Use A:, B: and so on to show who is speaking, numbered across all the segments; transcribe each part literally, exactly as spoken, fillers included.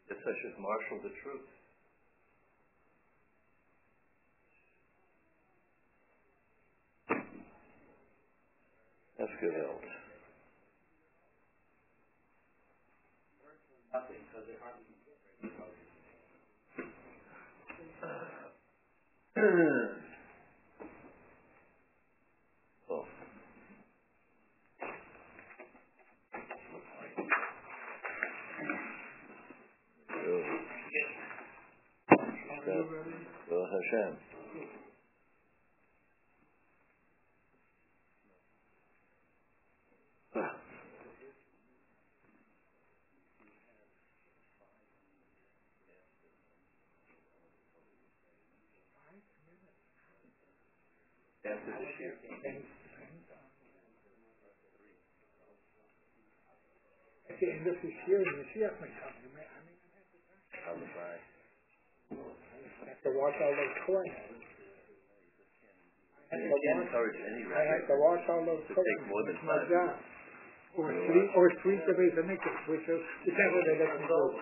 A: Yes, I should marshal the truth. That's good help.
B: Nothing, because they hardly
A: oh. Go Hashem. After this year.
B: At the end of this year, the Mashiach may come. You may, I mean,
A: On the side.
B: I have to watch all those coins. I
A: You can't encourage any
B: I have to watch all those
A: to
B: coins.
A: take more than
B: It's my
A: five
B: job. Or three, or three to raise a nickel, which is whichever they let me go.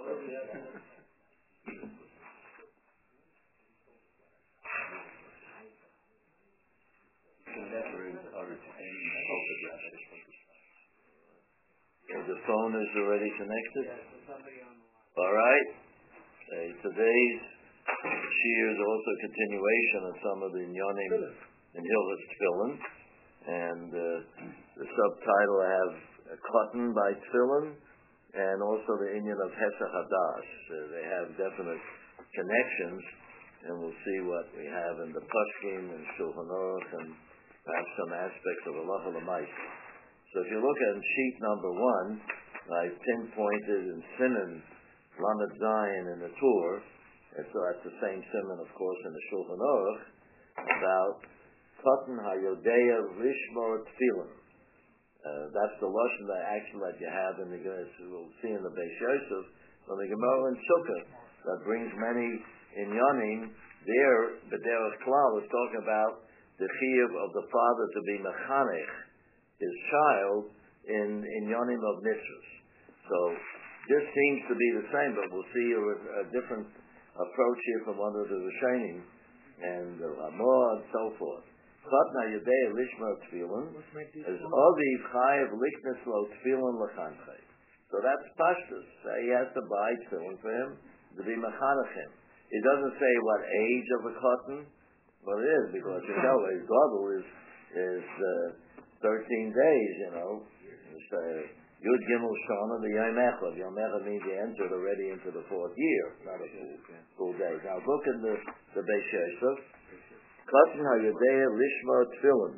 A: The phone is already connected. All right. Uh, today's shiur is also a continuation of some of the Inyanim in Hilchos Tefillin, and uh, the subtitle I have uh, "Cotton by Tefillin," and also the Inyan of Hesach Hadash. Uh, they have definite connections, and we'll see what we have in the Paskin and Shulchan Aruch, and perhaps some aspects of Halacha L'Maisa. So if you look at sheet number one, I pinpointed in Siman Lamed Zayin in the tour, and so that's the same Siman, of course, in the Shulchan Aruch, about Katan HaYodea Lishmor Tefillin. Uh, that's the lashon that actually that you have in the we'll see in the Beis Yosef from the Gemara in Sukkah that brings many inyanim there. The Derech Klal is talking about the chiyuv of the father to be mechanech his child in inyanim of mitzvahs. So this seems to be the same, but we'll see a, a different approach here from one of the Rishonim and the Ramah and so forth. Chatna Yodei Lishma Tefillin is Aviv Chayev Lichnes Lo Tefillin L'Chanchay. So that's pashtus. Uh, he has to buy tefillin for him to be mechanechim. It doesn't say what age of a cotton. Well, it is because you know his gadol is is uh, thirteen days. You know, it's, uh, Yud Gimel Shana the Yom Echad. Yom Echad means he entered already into the fourth year, not a full, full day. Now look in the the Beis Yosef. Katan HaYodea Lishma Tefillin.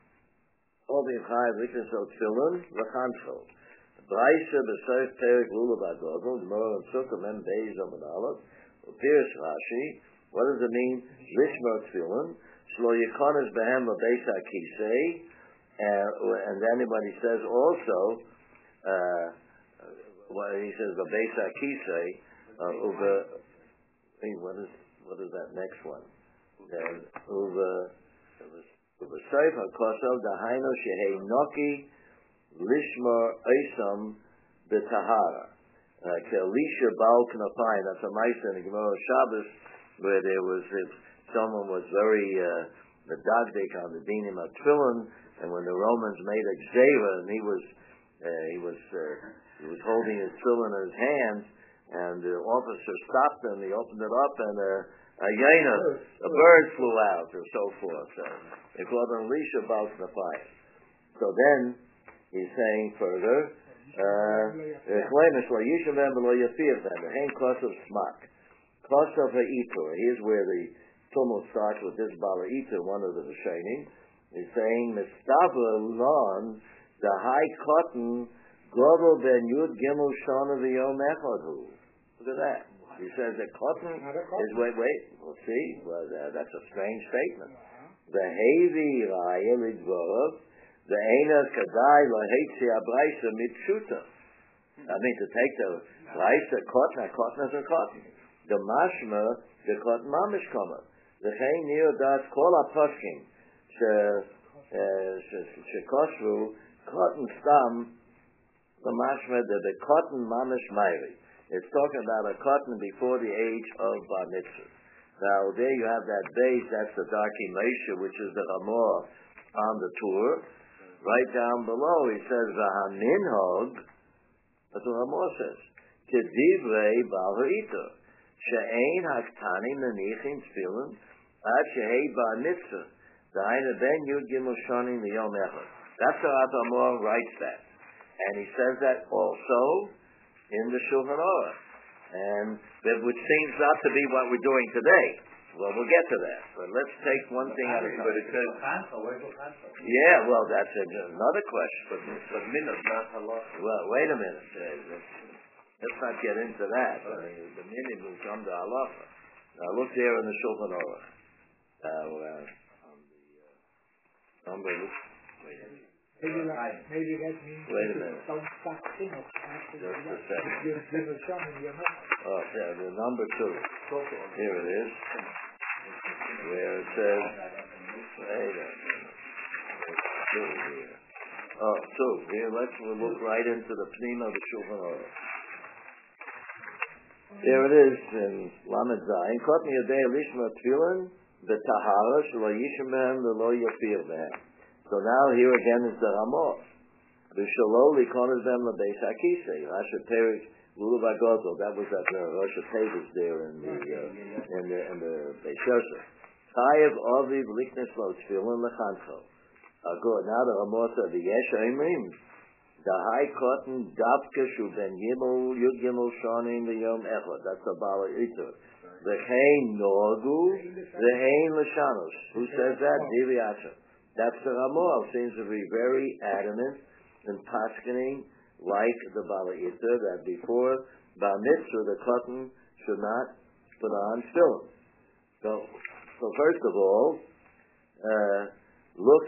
A: Ovi Chayev Lichnes Lo Tefillin L'Chanchay. Braisa B'Seif Perek Lulav Agadol. Gemara and Sukkah Mem Beis Amud Aleph. Pirush Rashi. What does it mean? Lishma Tefillin. Shlo Yikonis Behem LaBeis HaKisei. And then when he says also, uh, well, he says LaBeis HaKisei. Uva. What is what is that next one? Then Uva. Uva Seif HaKosov Dahainu Shehei Noki. Lishma Eisam B'Tahara. Like Elisha Baal Knapayim, that's a Maisa in the Gemara Shabbos, where there was, if someone was very uh, medagdik on the dinim of tefillin, and when the Romans made a gzera, and he was, uh, he was, uh, he was holding his tefillin in his hands, and the officer stopped him, he opened it up, and uh, a yena, a bird flew out, or so forth. Uh, they called him Elisha Baal Knapayim. So then, he's saying further, here's where the tumult starts with this Bala Iter, one of the Rishonim. He's saying, Mistava Lon, the high cotton, Godel ben Yud Gimel Shana V'Yom Echadu. Look at that. He says that cotton is, wait, wait, we'll see. Well, uh, that's a strange statement. The Hevi Raya Lidvorov, the Einas Kadai Lahetzi Abraisa Mitsuta. I mean, to take the Braisa cotton, a cotton is a cotton. The Mashma, the cotton mamish kama. The Hein Neo Das Kola Poskin, Shekosru, cotton stam, the Mashma, the cotton mamish mairi. It's talking about a cotton before the age of bar mitzvah. Now, there you have that base, that's the Darkei Moshe, which is the Ramah on the tour. Right down below, he says, V'haminhog, that's what Ramah says, Kedivrei Baal Ha'iter, She'ein Haktani Menichin Tefillin, Ad Shehei Bar Mitzvah, Da'ina Ben Yud Gimel Shonim L'Yom Echad. That's how Ramah writes that. And he says that also in the Shulchan Aruch. And that which seems not to be what we're doing today. Well, we'll get to that. But let's take one thing at a time.
C: But it says
A: yeah, well, that's another question.
C: But, but minhag, not halacha.
A: Well, wait a minute. Uh, let's, let's not get into that. I mean, the minhag will come to halacha. Now, look there in the Shulchan Aruch. Now, uh, on the uh, number, wait a minute.
B: Maybe that, maybe that means
A: Wait a minute.
B: don't stop chinuch after
A: Just
B: the
A: a second.
B: you give a shot in your mouth.
A: Oh, yeah, the number two. Here it is. Where it says, wait a minute. It's two here. Oh, two. Here, let's we'll look right into the pnima of the Shulchan Aruch. There it is in Lamed Zayin. Kot mi yodei lishma tefillin b'tahara shelo yishim behem v'lo yafir behem. So now here again is the Ramah. V'shelo likonos behem lebeis hakisei. Rasha Perik Lulav Agozel. That was at the Rasha Tavis there in the uh, in the in the Beis Yosef. Chayev aviv liknes lo tefillin lechancho. Good. Now the Ramah said the Yesh Oimrim. The high cotton davke shu ben gimel yud gimel shonim v'yom echad. That's the Bala Iter. The hein nogu the hein l'shanos. Who says that? Divi Asher. That's the Ramah. Seems to be very adamant in paskening like the Bala Iter that before bar mitzvah the cotton should not put on film. So, so first of all, uh, look,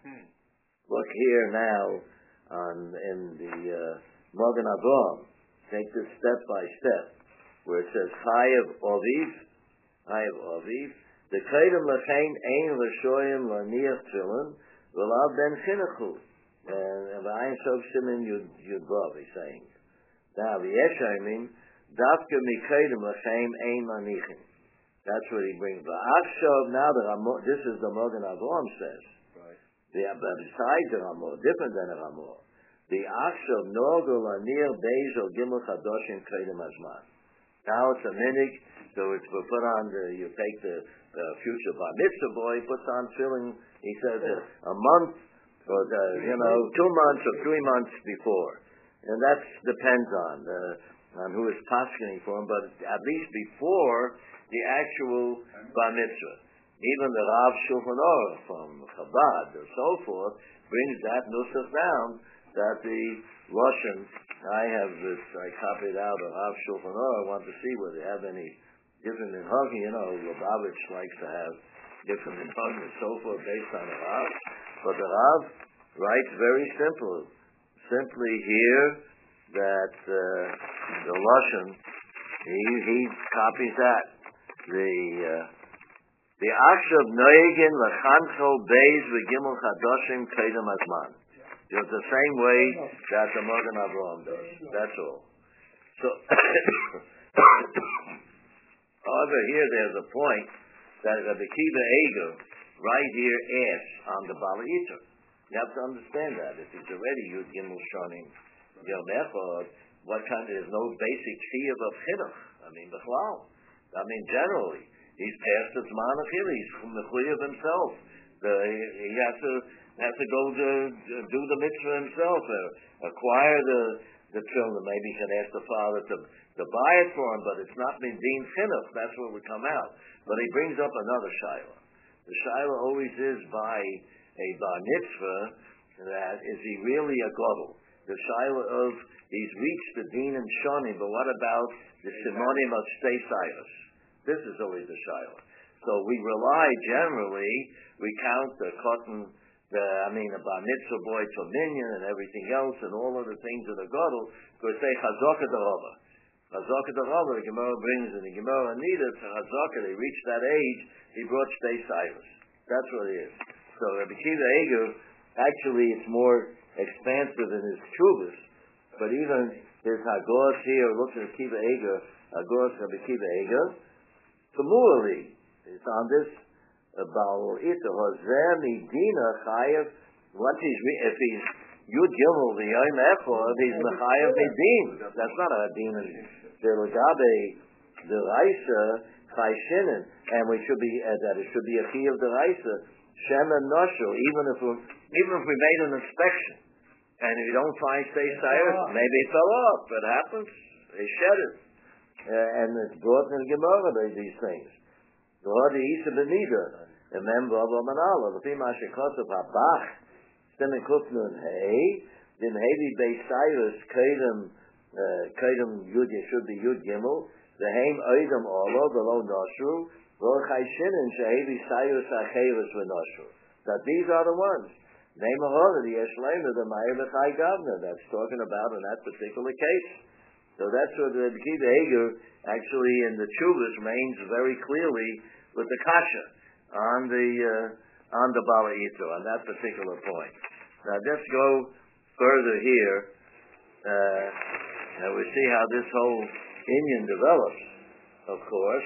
A: look here now. On in the uh, Magen Avraham, take this step by step, where it says Chayev Aviv, Chayev Aviv, the Kedem Lachain Ein L'Shoyim L'Niach Tefillin V'Lav Ben Chinuchu, and V'Ayin Sof Simin Yud Yud Vav, he's saying. Now the Yeshayim Dafka Mikedem Lachain Ein L'Nichin. That's what he brings. V'Achshav now the Ramah, this is the Magen Avraham says. The besides the Ramah, different than the Ramah. The Achshav Nogel Anir Bezel Gimel Chadoshim Kedem Azman. Now it's a minig, so it's put on the, you take the, the future bar mitzvah boy, puts on filling, he says a, a month, or the, you know, two months or three months before. And that depends on the, on who is paskening for him, but at least before the actual bar mitzvah. Even the Rav Shulchan Aruch from Chabad or so forth brings that nusach down that the Russian, I have this, I copied out of Rav Shulchan Aruch. I want to see whether they have any different in Hagi. You know, Lubavitch likes to have different in Hagi and so forth based on the Rav. But the Rav writes very simple, simply here that uh, the Russian, he, he copies that. The uh, The Achshav Noegin L'Chancho Beis V'Gimel Chadoshim Kedem Azman. It's the same way that the Magen Avraham does. That's all. So, however, here there's a point that Rabbi Kiva Eger right here asks on the Bala Iter. You have to understand that. If he's already Yud Gimel Shonim Yom Echad, what kind of, there's no basic chiyuv of chinuch. I mean, b'chlal. I mean, generally. He's past the Zman of Hil. He's mechuyev himself. The, he, he has to has to go to, to do the mitzvah himself, uh, acquire the the children. Maybe he can ask the father to to buy it for him, but it's not Midin Chinuch. That's where we come out. But he brings up another shaila. The shaila always is by a bar mitzvah. That is he really a gadol? The shaila of he's reached the din and shonim, but what about the simonim of steisayos? This is always the shaila. So we rely generally, we count the cotton, the, I mean, the bar mitzvah boy to minyan and everything else and all of the things of the gadol, because they chazaka derava. Chazaka derava, the Gemara brings in the Gemara Anida to chazaka, they reach that age, he brought shtei sayos. That's what it is. So Rabbi Kiva Eger, actually it's more expansive in his chuvas, but even his Hagos here looks at Kiva Eger, Hagos of Kiva Eger. Similarly, it's on this Baal Ita, Hoseh Midina Chayev, once he's, if he's Yud Gimel, the Yom Echad, he's Mechayev Medin. That's not a demon. The Lagabe, the Raisa, Chai Shinin, and we should be, uh, that it should be a key of the Raisa, Shem and Noshu, even if we, even if we made an inspection, and if you don't find Stay Cyrus, maybe it fell off. It happens. They shed it. Uh, and it's brought in the Gemara by these things. The Hadi Isa Benida, the member of Amanala, the Pima Shekosov Habach, Stemmen Kufnun Hey, then Hevi Bay Cyrus, Kedem, Kedem Yud, should be Yud Gimel, the Haim Oidam Olo, below Noshu, Rochai Shinin, Shehevi Cyrus Acheris Venoshu. That these are the ones. Name a horror, the Yeshlema, the Meir Bechai Gavna, that's talking about in that particular case. So that's what the Kiva Eger actually in the Chuvas remains very clearly with the Kasha on the uh, on the Bala Yitro, on that particular point. Now let's go further here, uh, and we see how this whole Inyan develops, of course.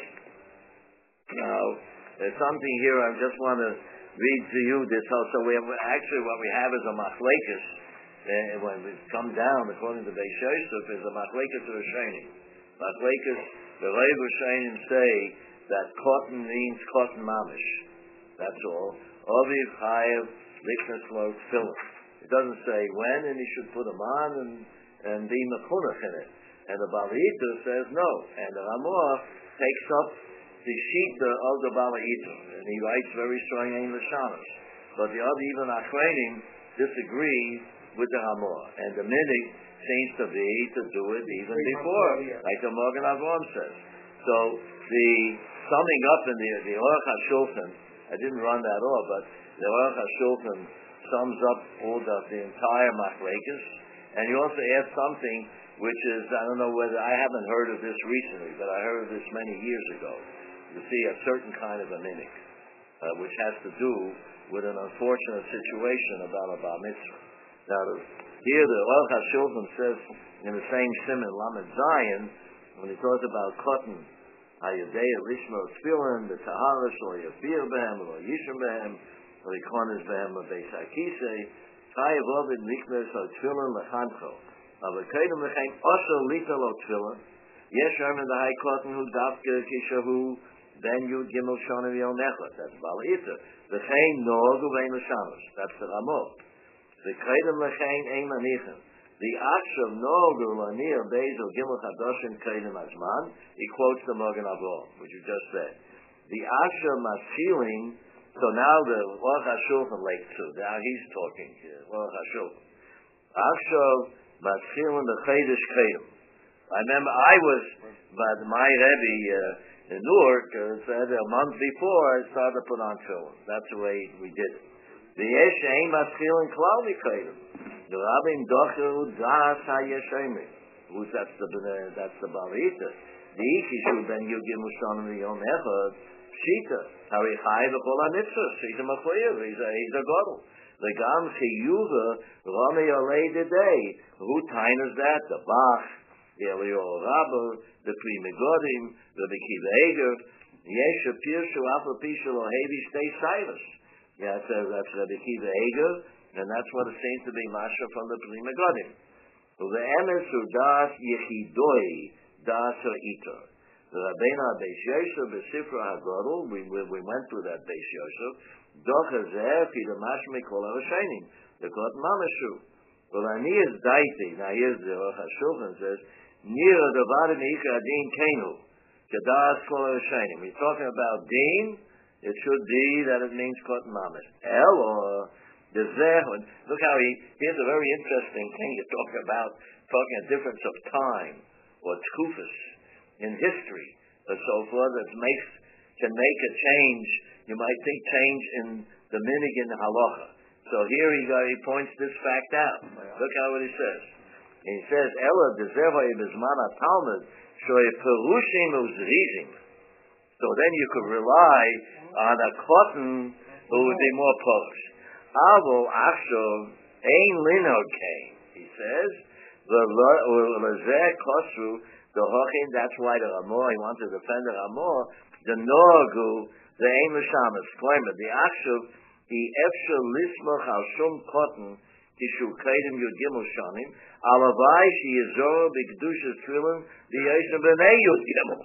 A: Now, there's something here I just want to read to you this whole, so we have, actually what we have is a machlekes, uh, when we come down, according to Beis Yosef, is a machlekes or a shaynim. Machlekes, the Reiv Shaynim say that cotton means cotton mamish. That's all. Aviv chayev liknas lo tefillin. It doesn't say when, and he should put them on and, and be mechunach in it. And the Bala'ita says no. And the Ramah takes up the shita of the Bala'ita, and he writes very strong in Lashanos. But the other even Achreinim disagree with the Ramah. And the minig seems to be to do it even before, like the Morgan Avram says. So the summing up in the the Aruch HaShulchan, I didn't run that off, but the Aruch HaShulchan sums up all the, the entire machlekes, and he also adds something which is, I don't know whether, I haven't heard of this recently, but I heard of this many years ago. You see a certain kind of a minik, uh, which has to do with an unfortunate situation about a bar mitzvah. Now, here the Aruch HaShulchan says in the same siman, Lamed Zion, when he talks about cotton, Hayadei Lishma Tefillin, the Taharish, or Yafir Behem, or Yishim Behem, or Yikonis Behem, or Beis HaKisei, Chayav Ovid Niknes, or Tefillin Lechancho. Aber Kedem Lechain, also Lita Lo Tefillin, Yesh Herman the High Cotton, who Davke Kishahu, Ben Yud Gimel Shonim Yom Echad, that's Bala'ita. Lechain Nogu Vein Lashanos, that's the Ramot. The Kedem Lechain Ein Manichem. The Akshav Nogu Lanir Bezel Gimel Chadoshim Kedem Azman, he quotes the Morgan Avram, which you just said. The Akshav Maschiling, so now the Aruch HaShulchan Lake too, now he's talking here, Aruch HaShulchan. Akshav Maschiling the Chedesh Kedem. I remember I was, but my Rebbe uh, in Newark uh, said a month before I started to put on tefillin. That's the way we did it. The Yesh Ein Maschiling Klal Kedem. The Rabbim Docher Das HaYeshemi. Who's that's the that's the Bala'ita. The Ikishu Ben Yugim Mushanim Yom Echad Shita. Hari Chai V'Kol HaMitzvahs. He's a Machoyev. He's a he's a Godel. The Gam Chiyuva Rami Olei Dedei. Who time is that? The Bach, the Eliyahu Rabba, the Pri Megodim, the Kiva Eger. Yesh Pirshu Afa Pishu Lohevi Stay Cyrus. Yeah, that's that's Rabbi Kiva Eger. And that's what it seems to be Masha from the Pri Megodim. So the Emes who das Yechidoi das Ha'iter. The Rabbeinu Beis Yosef B'Sifra HaGodel, we, we we went through that Beis Yosef. Doch Hazeh Fi the Mashmi Kol HaRashenim. The God Mamashu. Well, Ani is Daiti. Now here's the Aruch HaShulchan says, Nira Devarim Ika Adin Kenu. Kedas Kol HaRashenim. We're talking about Din. It should be that it means Kot Mamash. El or the Zehun, look how he, here's a very interesting thing to talk about, talking a difference of time, or tkufus, in history, or so forth, that makes, can make a change, you might think change in the minig in the halacha. So here he, got, he points this fact out. Look how what he says. He says, Ella de Zevai Bizman HaTalmud, Shoy Perushim Uzrizim. So then you could rely on a cotton who would be more polished. Avo Achshav Ein Linod came. He says The Hochin, that's why the Ramor, he wants to defend the Ramor, the Norgu, the Ein L'Shamas, Kloimer, the Akshuv, the Efshel Lismach al Shum Cotton, Tishu Kaidim Yud Gimel Shanim, Alavai, she is Zoro, B'Kedushas Trilin, the Yosem B'nei Yud Gimel.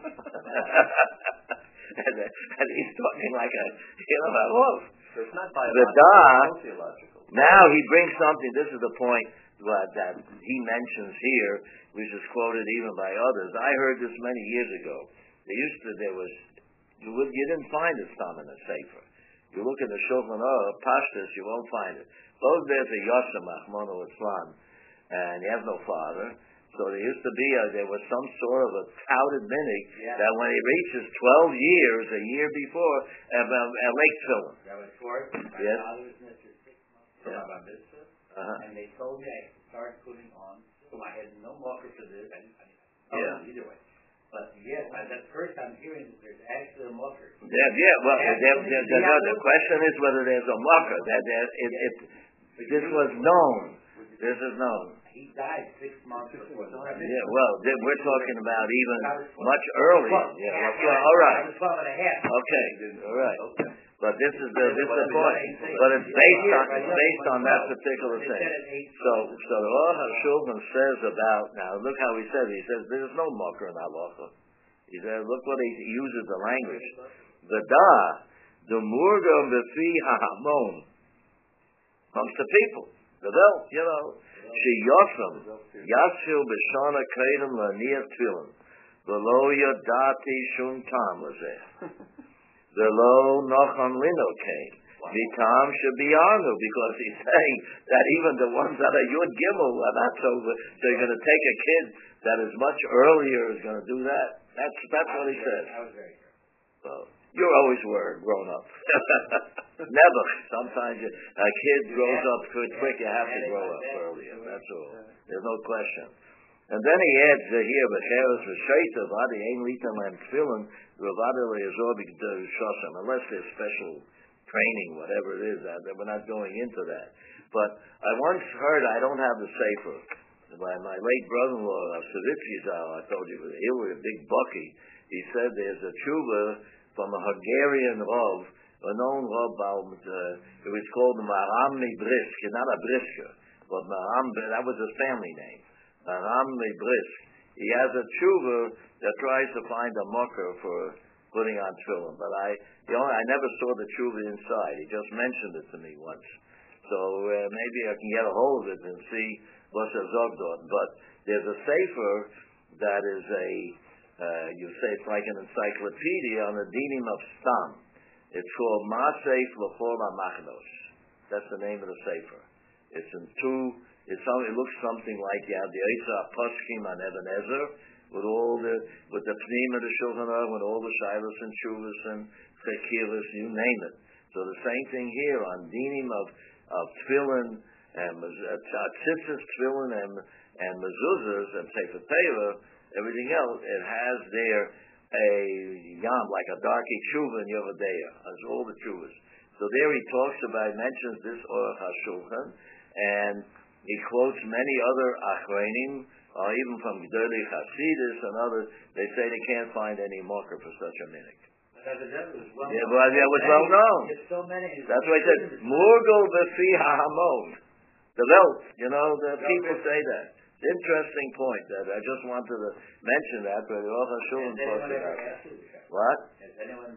A: And, and he's talking like a, you know, a wolf.
C: So it's not biological, it's sociological.
A: Now he brings something, this is the point that, that he mentions here, which is quoted even by others. I heard this many years ago. They used to, there was, you, would, you didn't find this time in a Sefer. You look in the Shulchan Aruch, Pashtus, you won't find it. Both there's a Yosem Achmonu Islam, and he has no father. So there used to be, a, there was some sort of a touted minig yeah. that when he reaches twelve years, a year before, a, a, a lake filling.
D: That was for it. My
A: yes.
D: father was Mister Six months for yeah. my mitzvah, uh-huh. and they told me I could start putting on. So I had no marker for this. I didn't, I didn't
A: yeah.
D: either way. But yes, I, that's the first I'm hearing that there's actually a marker.
A: Yeah, yeah. Well, there, there, there, there, no, the question is whether there's a marker. That there, it, it, this was known. This is known.
D: He died six months before.
A: Yeah, well, we're talking about even much earlier. Yeah, well, all right. Okay, all right. But this is the this is the point. But it's based on it's based on that particular thing. So so the Aruch HaShulchan says about now. Look how he says. He says there's no marker in halacha. He says look what he uses the language. The da the murgam befi hahamon amongst the people. The belt, you know. She yosam yasil b'shana kaidem laniach tefillin v'lo yadati shum tam l'zeh v'lo nocham lino came mitam shebiyanu, because he's saying that even the ones that are yud gimel are not so good. So you're going to take a kid that is much earlier is going to do that. That's that's what he says. Well, you always were grown up. Never. Sometimes you, a kid grows up quick, quick. You have to grow up earlier. That's all. There's no question. And then he adds uh, here, "B'cheres v'sheita v'adi ein litan lam tefillin v'vadi le'azor b'shosam," unless there's special training, whatever it is. That we're not going into that. But I once heard, I don't have the sefer, by my late brother-in-law, Savitsky Zal, I told you, he was a big bucky. He said there's a tshuva from a Hungarian Rav, a known Rav, uh, it was called Maram Brisk, not a Brisker, but Maram, that was his family name, Maram Brisk. He has a tshuva that tries to find a mucker for putting on tefillin, but I, you know, I never saw the tshuva inside. He just mentioned it to me once. So uh, maybe I can get a hold of it and see what's a zogdot. But there's a sefer that is a, uh, you say it's like an encyclopedia on the dinim of Stam. It's called Maseif L'chol HaMachnos. That's the name of the sefer. It's in two, it's, it looks something like you have the Eisa Poskim on Eben Ezer, with all the, with the Pneim of the Shulchan Aruch, with all the Shilas and Shuvas and Chekilas, you name it. So the same thing here on dinim of, of Tefillin, and Tzitzis, Tefillin, and, and Mezuzahs, and Sefer Torah, everything else, it has there a yam, like a darky tshuva in Yovadeya, as all the tshuvas. So there he talks about, mentions this Aruch HaShulchan, and he quotes many other achronim, or even from Gdolei Chasidus and others. They say they can't find any marker for such a minik.
D: Well
A: yeah, well, that was well known.
D: So many.
A: That's why he said, Murgo Befi HaHamon. The Welt, you know, the people say that. Interesting point. That I just wanted to mention that, but the Aruch HaShulchan talks about that. What?
D: Has anyone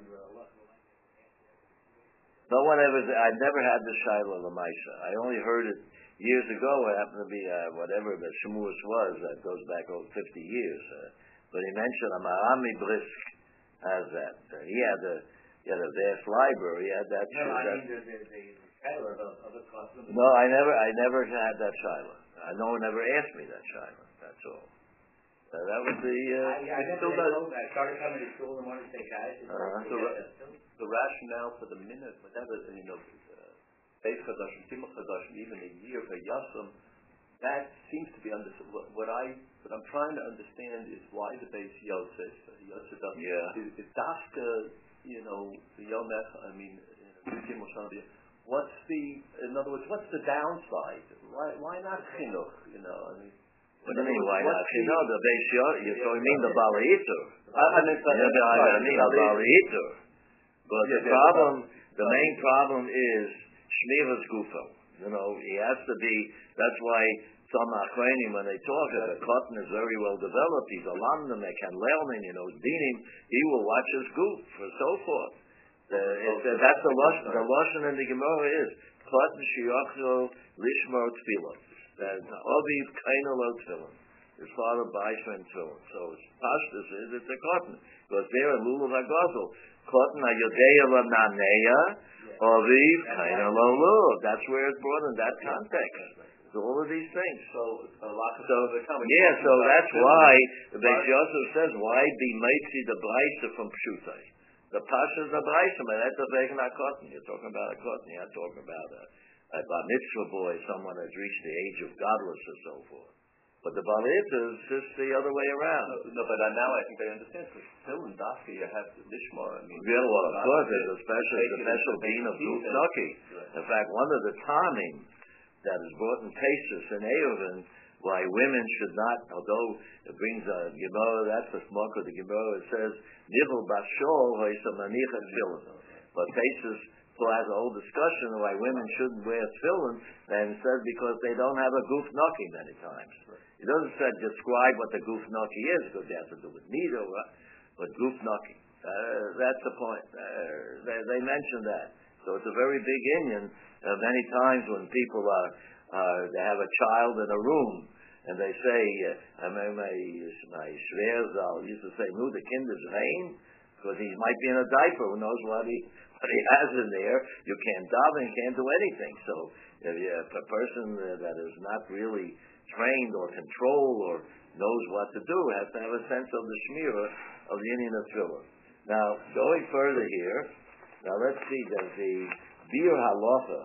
A: No one ever, I've never had the Shiloh Lamaisa. I only heard it years ago. It happened to be uh, whatever the Shemuas was. That goes back over fifty years. Uh, but he mentioned Amarami Brisk has that. Uh, he had a he had a vast library. He had that.
D: No, I
A: that,
D: mean the, the, the Shiloh of other classes.
A: No, I never, I never had that Shiloh. I no one ever asked me that Shiloh. That's all. Uh, that was the. Uh,
D: I, I never still does. I started coming to school and wanted to say, guys,
C: uh-huh. the, ra- the rationale for the minute, whatever, you know, Beis Chadashim, Timur Chadashim, even a year for Yasam, that seems to be understood. What, what I, what I'm trying to understand is why the Beis Yosef, Yosef doesn't.
A: Yeah.
C: Is, is Dafka, you know, the Yomech, I mean, Timur Chadashim. What's the, in other words, what's the downside? Why, why not Chinuch? You know, I mean.
A: What do you mean, why not? You know, the Beis Yosef, you so you mean the Balaiter.
C: I, I mean,
A: Yeah, the, I mean the Balaiter. But the problem, the main problem is Shmiras Gufo. You know, he has to be, that's why some Achronim, when they talk, the cotton is very well developed, he's a lamdam, they can learn, you know, dinim, he will watch his goof, and so forth. Uh, it, uh, that's the Lashon, the Lashon in the Gemara is, cotton shiachro lishmor tefillah. That Aviv kaina lo tefillin. His father buys for him tefillin. So his pashtus is, it's a cotton. Because there, lulav hagazel, cotton ha-yodeya la-naneya, Aviv kaina lo lulav. That's where it's brought in that context. So all of these things.
C: So, a lot of
A: so yeah, so that's why the Beis Yosef says, why be mitzi the brisa from pshutai? The pasha is the brisa, but that's a vegan cotton. You're talking about a cotton. You're not talking about a, a bar mitzvah boy, someone that's reached the age of godless or so forth. But the balit is just the other way around.
C: No, no but uh, now I think I understand. Because still in Dafka you have the lishmar. I mean,
A: yeah, well, of course, there's a special, the special bean of Dufnaki. In fact, one of the timing that is brought in Pesach and Eovin, why women should not, although it brings a Gemara, that's the smoke of the Gemara, it says, Nivel Bashol, Hoysamanicha Tfilin. But Pesach has a whole discussion of why women shouldn't wear tefillin, and it says because they don't have a goof naki many times. It doesn't say describe what the goof naki is, because it has to do with neither, but goof naki. Uh, that's the point. Uh, they, they mention that. So it's a very big Indian. Uh, many times when people are, uh, they have a child in a room, and they say, uh, I mean, my, my Schwerzal used to say, no, the kind is vain, because he might be in a diaper, who knows what he, what he has in there. You can't daven, you can't do anything. So if, you, if a person that is not really trained or controlled or knows what to do has to have a sense of the shmirah of the Indian of Tefillah. Now, going further here, now let's see, there's the Bir Halacha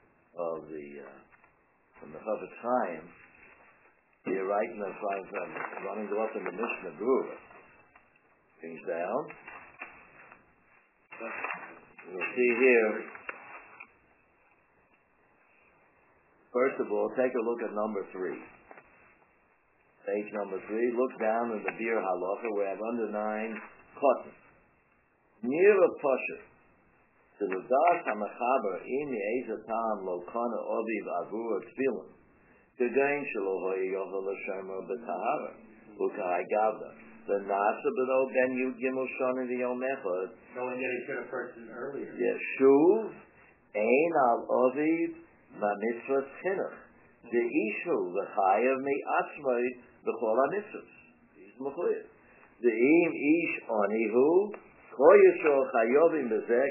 A: of the, uh, from the Chafetz Chaim, here right in the front, running off in the Mishnah Berurah. Things down. You'll see here, first of all, take a look at number three. Page number three, look down in the Bir Halacha, we have under nine, cotton. Near a pasha, to the das hamachaber, im ye'eza tam lo kana oviv avur tefillin, kegain shelo ho'i yovel l'shemer b'tahara, u'ka'agavda. The nasa b'no ben yud gimel shana v'yom echad.
D: So when they should have purchased earlier.
A: Yeshuv ein al oviv ma-mitzvah tzinoch. The ishu v'chayav mi-atzmai b'chol ha-mitzvahs. He's m'choyev. The im ish onihu and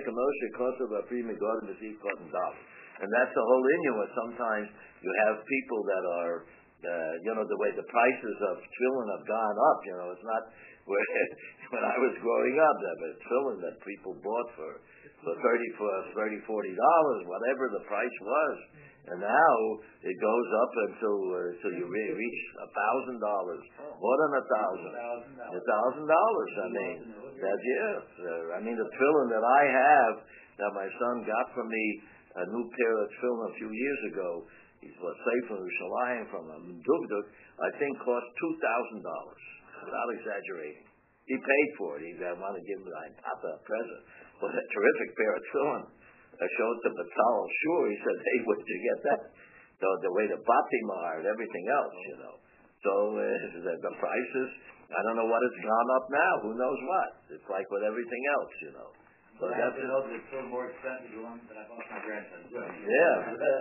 A: that's the whole Indian where sometimes you have people that are, uh, you know, the way the prices of tefillin have gone up, you know, it's not where, when I was growing up, there was tefillin that people bought for, for thirty, for thirty, forty dollars, whatever the price was. And now it goes up until uh, until you re- reach a thousand dollars, more than a thousand, a thousand dollars. I mean, that yes. Uh, I mean, the tefillin that I have that my son got from me, a new pair of tefillin a few years ago. He's was safe from Yerushalayim from a Dugdug. I think cost two thousand dollars. Without exaggerating, he paid for it. He I want to give him a present. But a terrific pair of tefillin. I showed the Batal sure. He said, hey, where did you get that? So the way the Batim are and everything else, you know. So uh, the, the prices, I don't know what it's gone up now. Who knows what? It's like with everything else, you know. So
D: I
A: that's
D: have to know that it's still more expensive than the one that I bought my grandson.
A: Yeah.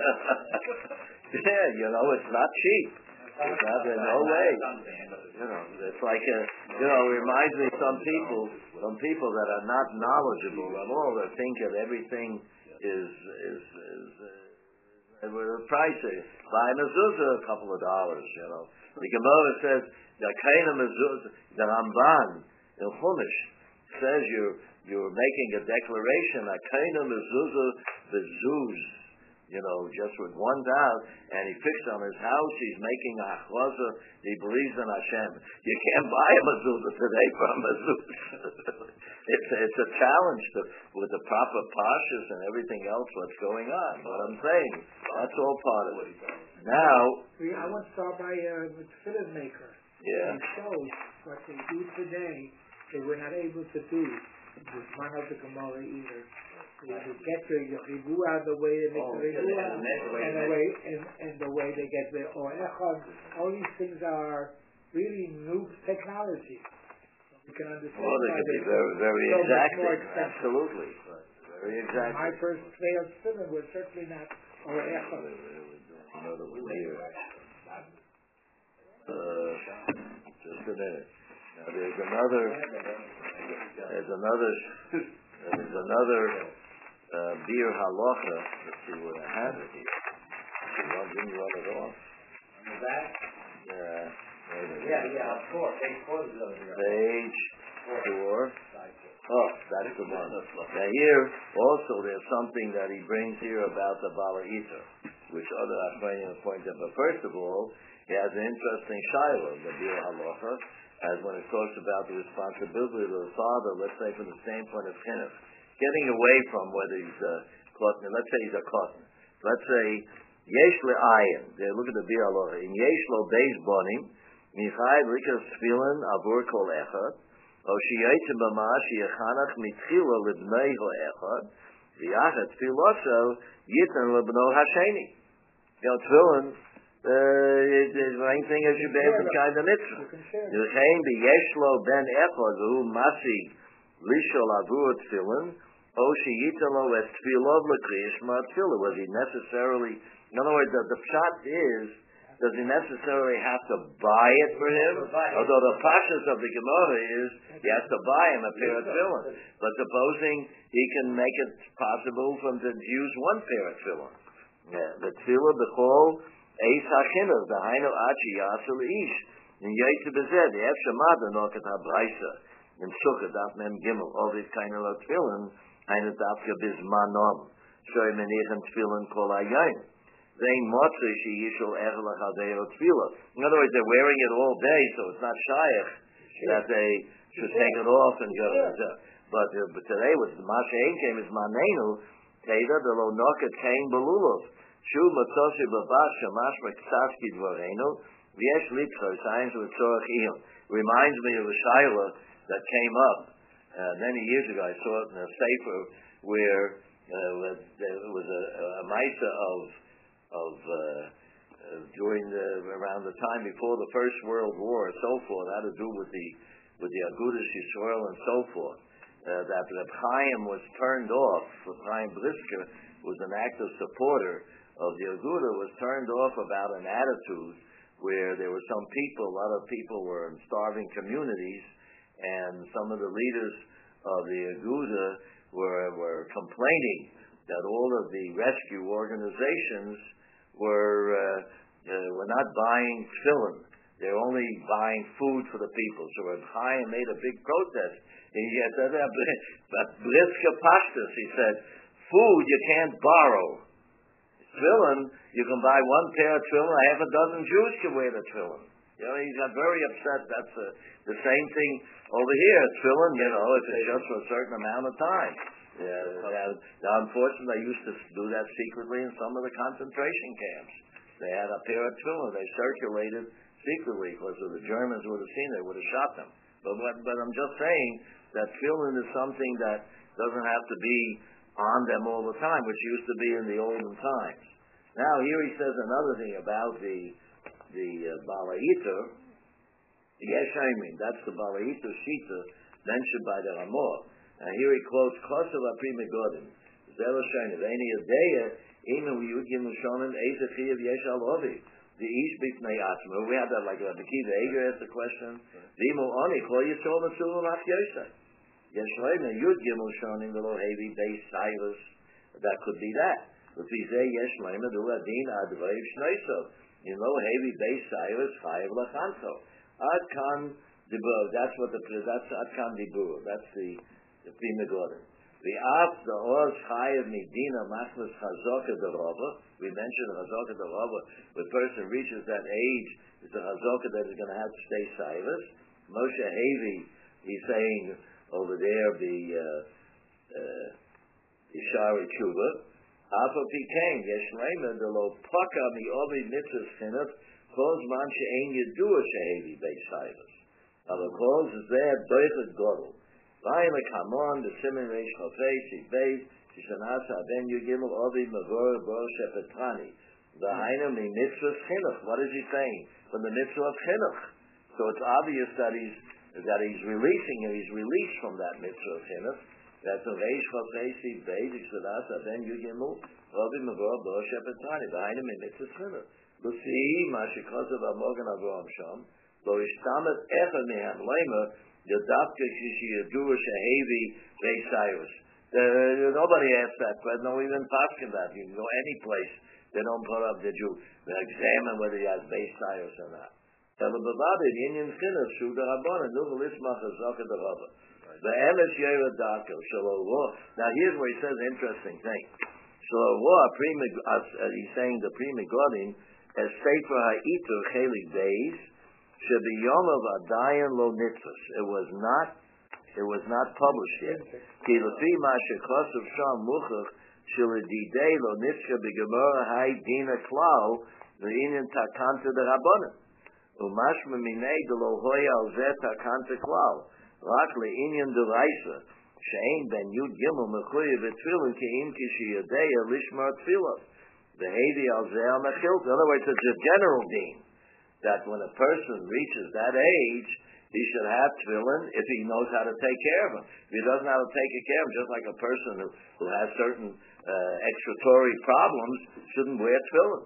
A: Yeah, you know, it's not cheap. It's not, in no way. You know, it's like, a, you know, it reminds me of some people, some people that are not knowledgeable at all, that think that everything is, is, is, uh, with a price. Buy a mezuzah a couple of dollars, you know. The Gemara says, the kind of mezuzah, the Ramban, in Chumash, says you're, you're making a declaration, a kind of mezuzah, the zuz, you know, just with one doubt, and he fixed on his house, he's making a achwaza, he believes in Hashem. You can't buy a mezuzah today for a mezuzah. it's, it's a challenge to, with the proper pashas and everything else what's going on. What I'm saying, that's all part of it. Now,
B: We, I once saw by a tefillin maker.
A: yeah.
B: They showed what they do today, they were not able to do the man of the Gemara either. They would get the ribu out of the way they make
D: Oh,
B: the
D: yeah,
B: ribu
D: they
B: out,
D: have to make the way
B: and
D: they
B: the
D: make
B: way and, and the way they get the or echad. All these things are really new technology. We can understand.
A: Well, they
B: why
A: could be
B: they're
A: very, very
B: so much
A: exacting.
B: more expensive.
A: Absolutely. Very exacting.
B: My first failed tefillin was certainly not or echad.
A: Another one here. Uh, just a minute. Now there's another, there's another, there's another uh, beer halacha. Let's see where I have it here. Well, didn't run it off.
D: On the back?
A: Yeah. Wait a minute.
D: Yeah, yeah, of course. Page four is over here.
A: Page four.
D: Side four.
A: Oh, that's the one. Now here also there's something that he brings here about the Bala Eater, which other Achronim point out. But first of all, he has an interesting shiloh, the Bir Halacha, as when it talks about the responsibility of the father, let's say from the standpoint of chinuch, getting away from whether he's a cotton, let's say he's a cotton. Let's say, Yesh le'ayin, they look at the Bir Halacha, in Yesh lo beis bonim, michai likas tefillin avur kol echad, o sheyetzim b'ma'ash yechanach mitchila libnei ho echad, v'yachat tefilloso yitan libno hasheni. You know, tefillin, Uh, it, the main thing is you bear the kind of mitzvah. You came the yeshlo ben echad who masig lishol avur tefillin o sheyitalo es tefillov lekriyish ma tefillah. Was he necessarily? In other words, the, the pshat is, does he necessarily have to buy it for him? Although the pashas of the Gemara is he has to buy him a pair of tefillin. But supposing he can make it possible for him to use one pair of tefillin. Yeah, the tefillah b'chol. Eis ha'chinuch, da'hainu achi yasu le'ish. In Yetze Bezeh, the Efshamada nokat ha'braisa. In Sukkah, daf mem gimel, all these kind of tefillin, hainu dafka bizmanom. Shoy menichem tefillin kol hayayin. Vein motzei sheyishol echelach hadeiro tefillah. In other words, they're wearing it all day, so it's not shaykh that they should take it off and go. But, uh, but today, what the Masha Ein came is manenu, teda de lo nokat kain belulov. Shu matzosi babash shamash meksaski dvorenu v'yesh litzchos signs with tzorach iyum. Reminds me of a shaila that came up uh, many years ago. I saw it in a sefer where uh, there was a, a maisa of of uh, uh, during the around the time before the First World War and so forth. Had to do with the with the Agudas Yisrael and so forth. Uh, that Reb Chaim was turned off. Reb Chaim Brisker was an active supporter of the Aguda, was turned off about an attitude where there were some people, a lot of people were in starving communities, and some of the leaders of the Aguda were, were complaining that all of the rescue organizations were, uh, uh, were not buying tefillin. They're only buying food for the people. So Reb Chaim made a big protest. He said, but Briska Pashtus, he said, food you can't borrow. Tefillin, you can buy one pair of tefillin, half a dozen Jews can wear the tefillin. You know, he got very upset. That's uh, the same thing over here. Tefillin, you know, if it's just for a certain amount of time. Yeah, now, now, unfortunately, they used to do that secretly in some of the concentration camps. They had a pair of tefillin. They circulated secretly because if the Germans would have seen it, they would have shot them. But, but, but I'm just saying that tefillin is something that doesn't have to be on them all the time, which used to be in the olden times. Now here he says another thing about the the uh, Bala Eater. Yesh Aimin, that's the Bala Eater Shita mentioned by the Ramah. And here he quotes Kosev Apri Megodim. Zelo Shainim, Veini Yadeya, Imen Yud Gimel Shonim, Eisa Chiyav Yesh Alovi. The Ish Bifnei Atzma. We had that like Rabbi Kiva Eger asked the question. V'imo Oni, Kol Yisrael Matzul Lach Yosef. Yeshleim Yud Gimel Shonim V'lo Hevi Beis Cyrus. That could be that. But we say Yeshleim Adu Adin Advayv Shneisov. You know Hevi Beis Cyrus Chayav Lachanto. Ad Kan Dibur. That's what the that's Ad Kan Dibur. That's the the Pri Megodim. The Af the Oz Chayav Medina Machmas Chazaka Derova. We mentioned Chazaka Derova. When a person reaches that age, it's a Chazaka that is going to have to stay Cyrus. Moshe Hevi, he's saying over there the uh, uh, Ishari Tshuva. Afa Pikain, Yeshlema, the lo Paka mi Obi Mitzvah Chinuch, Kol Zman She'en Yedua Shehevi Beis Shaivas. Aber Kol Zeh Doichet Godel. Vayim Kamon, the Simen Reish Chafei, Shibbeis, Shishanasa, Ben Yugimel Obi Mavor Bor Shepetrani. V'hainu mi Mitzvah Chinuch. What is he saying? From the Mitzvah of Chinuch. So it's obvious that he's that he's releasing, he's released from that Mitzvah of Chinuch. That's a Reish Chafei, Shibbeis, Shishanasa, Ben Yugimel Obi Mavor Bor Shepetrani. V'hainu mi Mitzvah Chinuch. Lusi, Ma Shekazav Amogan Avraham Sham, Lo Ishtamet Echad Mehem Leimer, Yadavke Shishi Yadua Shehevi Beis Cyrus. Nobody asks that, but no even Paskin that. You can go any place, they don't put up, did you examine whether he has Beis Cyrus or not. Tell the Babadi, the Indian Chinuch, Shu the Rabbanan, Nuvel Ismach Azaka the Rabba. The Emes Yera Dakel, Shalom. Now here's where he says an interesting thing. Shalom, he's saying the Pri Megadim, as Sefer HaItur Chelik Beis, Shebiyomov Adayan Lo Nitzvos. It was not, it was not published yet. Ki Lefi Ma Shechosav Sham Muchach Shilididei Lo Nitzvah B'Gemara Hai Dina Klau V'Inyan Takanta De Rabbanan. Umashma Minei De Lo Hoya Al Zeh Takanta Klau. Rak LeInyan De Raisa She'ein Ben Yud Gimel Mechuyev V'Tfilin Ki'im Kishiyadeya Lishmar Tfilah. The Hevi al Zeh Mechilta. In other words, it's a general deen that when a person reaches that age, he should have tefillin if he knows how to take care of him. If he doesn't know how to take care of him, just like a person who, who has certain uh, excretory problems shouldn't wear tefillin.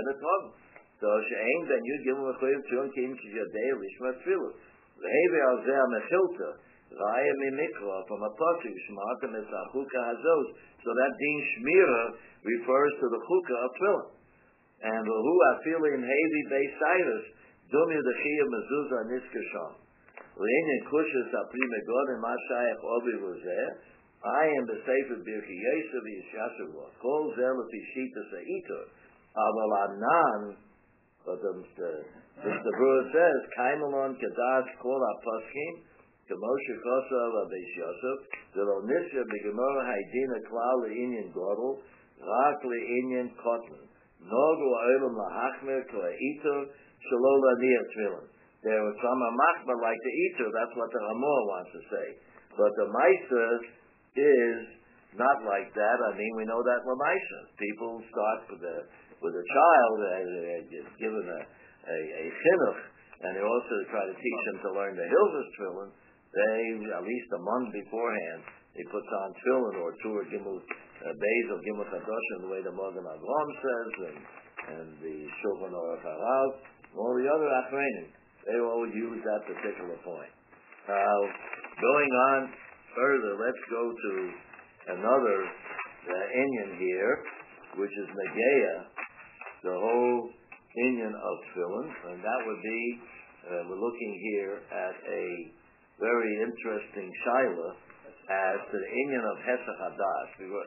A: So she'ein ben yud gimel mechuyev tefillin ki'im kishiyadeya lishma tefillin. The Hevi al Zeh Mechilta. Raya mimikra from a pasuk shmartem es achuka hazos. So that din shmira refers to the chukah of tefillin. And who afili in hevi beis cyrus dumi dechiyah mezuzah niskasham. Le'inyan kushas apri megodim ma shayach obi v'zeh. I am the sefer birki yosef yishashavah. Kol zeh lefi shitas ha'iter. Aval anan, but the the Brewer says kaimelon kadas kol ha'paskim. Moshe Kosav Abeis Yosef, the Lo Nitzvah B'Gemara Haydina Klal LeInyan Godel, Rak LeInyan Kotman, Nogu Olam LaHachmer KoAitor, Shelo Laniach Tefillin. There was some machmer like the Eater, that's what the Ramor wants to say. But the Meiser is not like that. I mean, we know that Meiser. People start with a, with a child, uh, given a, a, a chinuch, and they also try to teach him to learn the Hilchos Tefillin. They, at least a month beforehand, he puts on tefillin or two or gimel uh, beis or gimel chadoshim, the way the Magen Avraham says, and, and the Shulchan Aruch Harav, all the other achreinim. They always use that particular point. Now, going on further, let's go to another uh, inyan here, which is Negeya, the whole inyan of tefillin, and that would be, uh, we're looking here at a very interesting shaila as to the inyan of Hesach Hadas.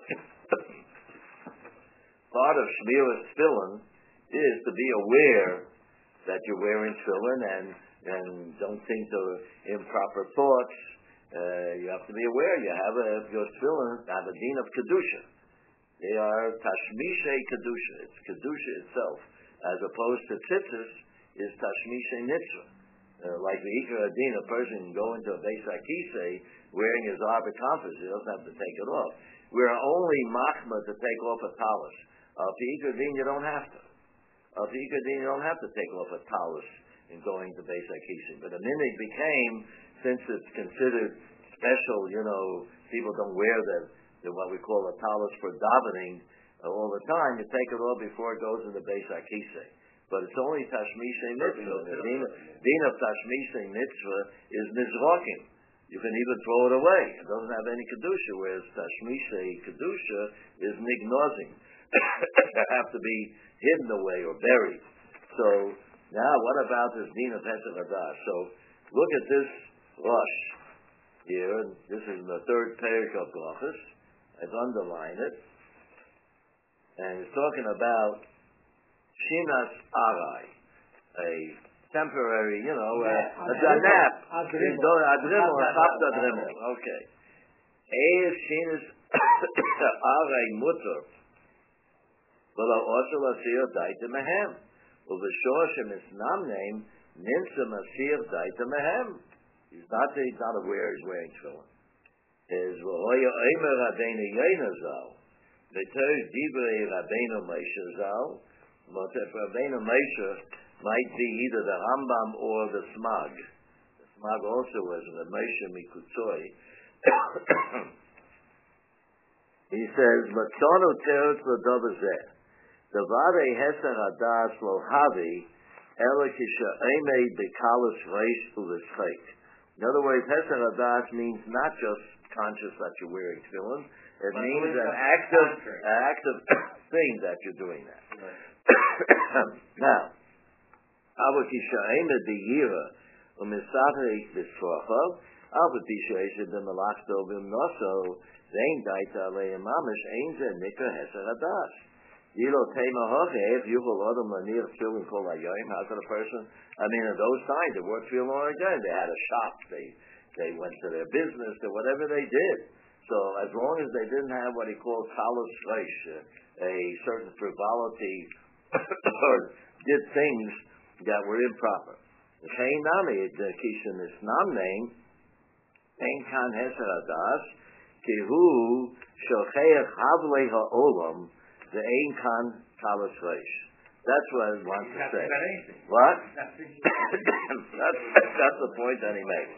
A: Part of Shmiras Tefillin is to be aware that you're wearing tefillin and, and don't think of improper thoughts. Uh, you have to be aware. You have a, your tefillin have a din of kedusha. They are tashmishay kedusha. It's kedusha itself, as opposed to tzitzis is tashmishay nitzvah. Uh, like the Ikar Adin, a person can go into a Beis HaKisei wearing his arbor compass. He doesn't have to take it off. We're only machma to take off a talus. Of the Ikar Adin, you don't have to. Of the Ikar Adin, you don't have to take off a talus in going to Beis HaKisei. But the minute became, since it's considered special, you know, people don't wear the, the what we call a talus for davening uh, all the time. You take it off before it goes into Beis HaKisei. But it's only Tashmishay Mitzvah. The din of Tashmishay Mitzvah is Nizrokim. You can even throw it away. It doesn't have any Kedusha, whereas Tashmishay Kedusha is Nignozim. They have to be hidden away or buried. So, now what about this din of Hesach Hadas? So, look at this Rosh here. And this is in the third page of Brachos. I've underlined it. And it's talking about Shinas Arai, a temporary, you know, uh, a, a nap. A dremel, a chapta dremel. Okay. Eif Shinas Arai mutter V'lo osel asir daita mehem. Uv'shor shemisnam name ninsam asir daita mehem. He's not, he's not aware he's wearing tefillin. Is v'hoya omer Rabbeinu Yoina Zal. V'ter divrei Rabbeinu Moshe Zal. But if Rabbeinu Moshe might be either the Rambam or the Smag. The Smag also was the Moshe Mikutzoi. He says, Latzono teretz l'dovazeh. Davare heser hadas lo havi ela kisha emei bekalas reish u'leschek. In other words, heser hadas means not just conscious that you're wearing tefillin. It but means an active, an active thing that you're doing that. Now, Avakisha Ema Diyira Umisate Bisrocha, Avakisha Esha de Malachto Vimnoso, Zain Daita Alea Mamish, Ainza Nika Hesar Hadas. Yilo Tema Hoche, if you will Odom Lanir Tfilin Kol Hayoim, how could a person, I mean, in those times, they wore Tfilin all again. They had a shop, they they went to their business, or whatever they did. So as long as they didn't have what he called Kalos Reish, a certain frivolity, or did things that were improper. The Chayin Nami, the Kishan is name, Ein Kan Heser Hadas, Kihu Shocheach Havlei HaOlam, the Ein Kan Kalos Reish. That's what I want to say. What? that's, that's the point that he makes.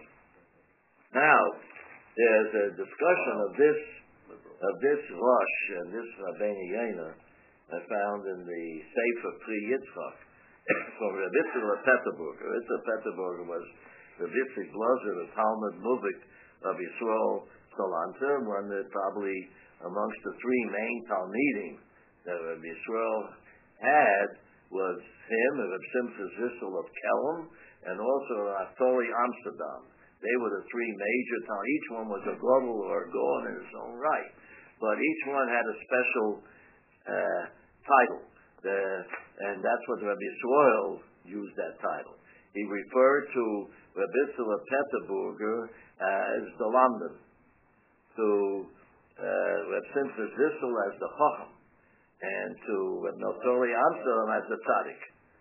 A: Now, there's a discussion of this of this Rosh and this Rabbeinu Yoina I found in the Sefer Pri Yitzchak from Rabbi Yitzchak Petterburger. Yitzchak Petterburger was the Yitzchak Blazer, the Talmud Muvik of Yisrael Salanta, one that probably amongst the three main Talmidim that Rabbi Yisrael had was him, and Rabbi Simcha Zissel of Kelm, and also Naftali Amsterdam. They were the three major towns. Each one was a global or a Gaon in its own right. But each one had a special uh, title. The, and that's what Rabbi Yisrael used that title. He referred to Rabbi Yitzchak Petterburger as the London, to uh, Rabbi Simcha Zissel as the Chacham, and to Rabbi Naftali Amsterdam as the Tzaddik.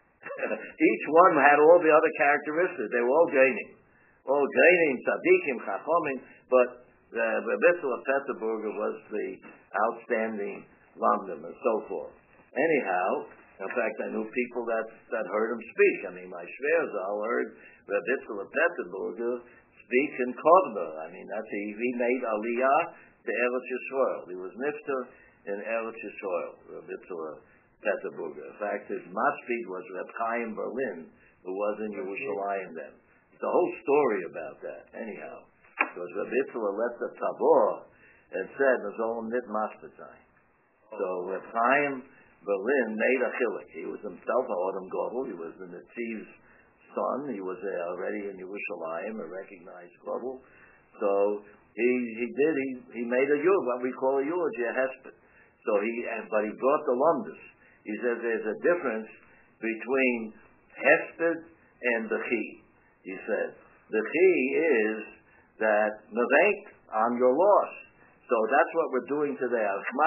A: Each one had all the other characteristics. They were all gaining. Oh, Gainim, Tzadikim, Chachomim, but uh, Rabbi Yitzchak Petterburger was the outstanding Lamdim and so forth. Anyhow, in fact, I knew people that, that heard him speak. I mean, my Shverzal heard Rabbi Yitzchak Petterburger speak in Kovna. I mean, that's he, he made Aliyah to Eretz Yisrael. He was nifter in Eretz Yisrael, Rabbi Yitzchak Petterburger. In fact, his Maspid was Reb Chaim Berlin, who was in Yerushalayim then. The whole story about that, anyhow, because Rabbi Yitzchak left the Tabor and said, "Nazol nit maspetai." So Reb Chaim Berlin made a chilik. He was himself a Odom Gadol. He was the Netiv's son. He was uh, already in Yerushalayim, a recognized Gadol. So he he did he he made a yul, what we call a eulogy, a hesped. So he and but he brought the lumdus. He says there's a difference between hesped and the chi. He said, the key is that Mevank on your loss. So that's what we're doing today.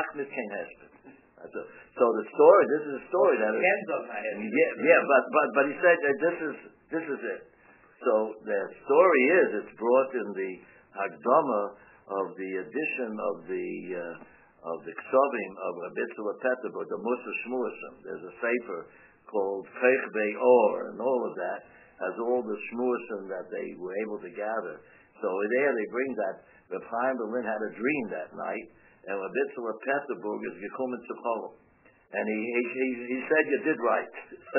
A: So the story, this is a story that is, yeah, yeah, but but but he said that this is this is it. So the story is it's brought in the Hagdama of the edition of the uh, of the Ksovim of Rabbi Yitzchak Petterburger, the Musa Shmuasim. There's a sefer called Pech Be'or and all of that. Has all the shmuasim that they were able to gather. So there they bring that Reb Chaim Berlin had a dream that night, and Rabbi Yitzchak Petterburger is Gekum and Tzachol. And he, he he said you did right.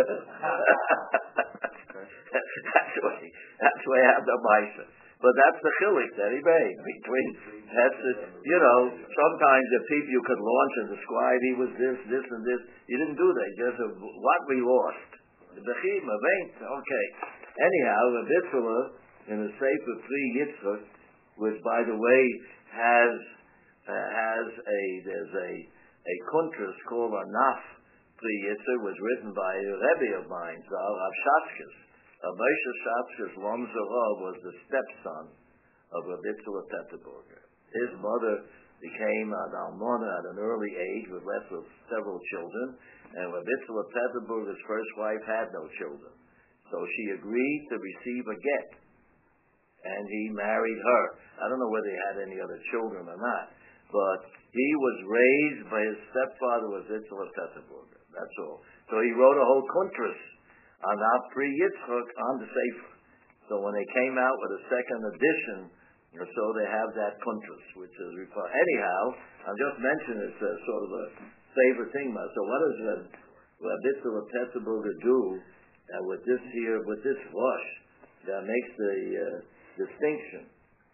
A: that's why that's why I have the Maisa. But that's the chilik that he made between that's the, you know, sometimes the people you could launch and describe he was this, this and this. You didn't do that. You just said what we lost. Bechim, Avent, okay. Anyhow, Rabbi Yitzchak in the Sefer Pri Yitzchak, which by the way has uh, has a there's a a contrast called a Naf Pri Yitzchak, was written by a Rebbe of mine, Rav Shaskes. Moshe Shaskes Lomzorov was the stepson of Rabbi Yitzchak Petterburger. His mother became an almana at an early age, was left with several children, and Rabbi Yitzchak Petterberger's first wife had no children. So she agreed to receive a get, and he married her. I don't know whether he had any other children or not, but he was raised by his stepfather was Yitzchak Petterberger. That's all. So he wrote a whole kuntras on our pre-Yitzchak on the Sefer. So when they came out with a second edition, so they have that kuntras, which is required. Anyhow, I'm just mentioning it's a sort of a favorite thing. So what does Rabbi Yitzchak Petterberger do uh, with this here, with this Rosh, that makes the uh, distinction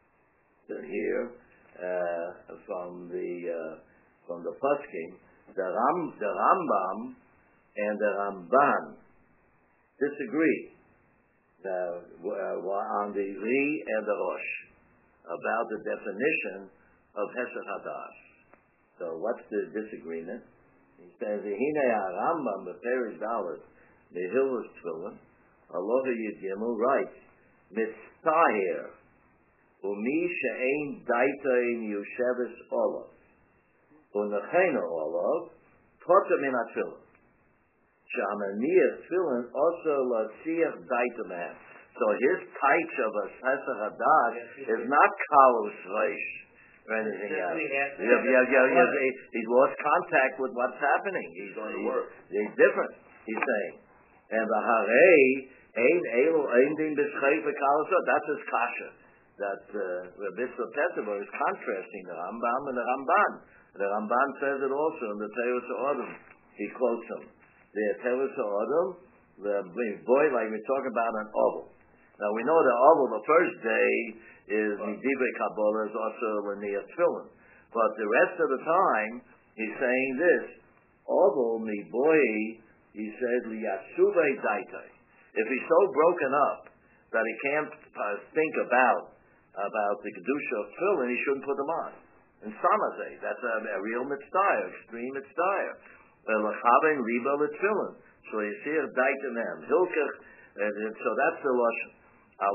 A: here uh, from the uh, from the Poskim, the Ram, the Rambam and the Ramban disagree uh, on the Ri and the Rosh about the definition of Hesed Hadas. So what's the disagreement? He says, "Hine Rambam b'Perik Dalet Mehillas Tefillin Aloha Yidgimu writes Mitztaher Umi she'ein daita Yushevis Olav Unachena Olav Tota Min HaTefillin Shamaniyah Tefillin also Latziach daita Mehem." So his types of a Hesed Hadas is not Kalos Reish or anything else. Yeah, yeah, yeah, yeah. He, he's lost contact with what's happening. He's on the work. He's different. He's saying, and the Harei Ein Elo Ein Din B'Schei V'Kalos. That's his kasha. That Rabbi Yitzchak Petterberger is contrasting the Rambam and the Ramban. The Ramban says it also in the Teirus Adam. He quotes him. The Teirus Adam, the boy, like we talk about an oval. Now we know the oval, the first day is Midivrei Kabbalah, is also L'niyat Tefillin. But the rest of the time, he's saying this, oval mi boy, he said, Liyasuvei Daitai. If he's so broken up that he can't uh, think about about the Kedusha of Tefillin, he shouldn't put them on. And Samazeh, that's a, a real mitzvah, extreme mitzvah. L'chaven liba l'tefillin. So you see a Daitai Hilkach, and so that's the Lashon. So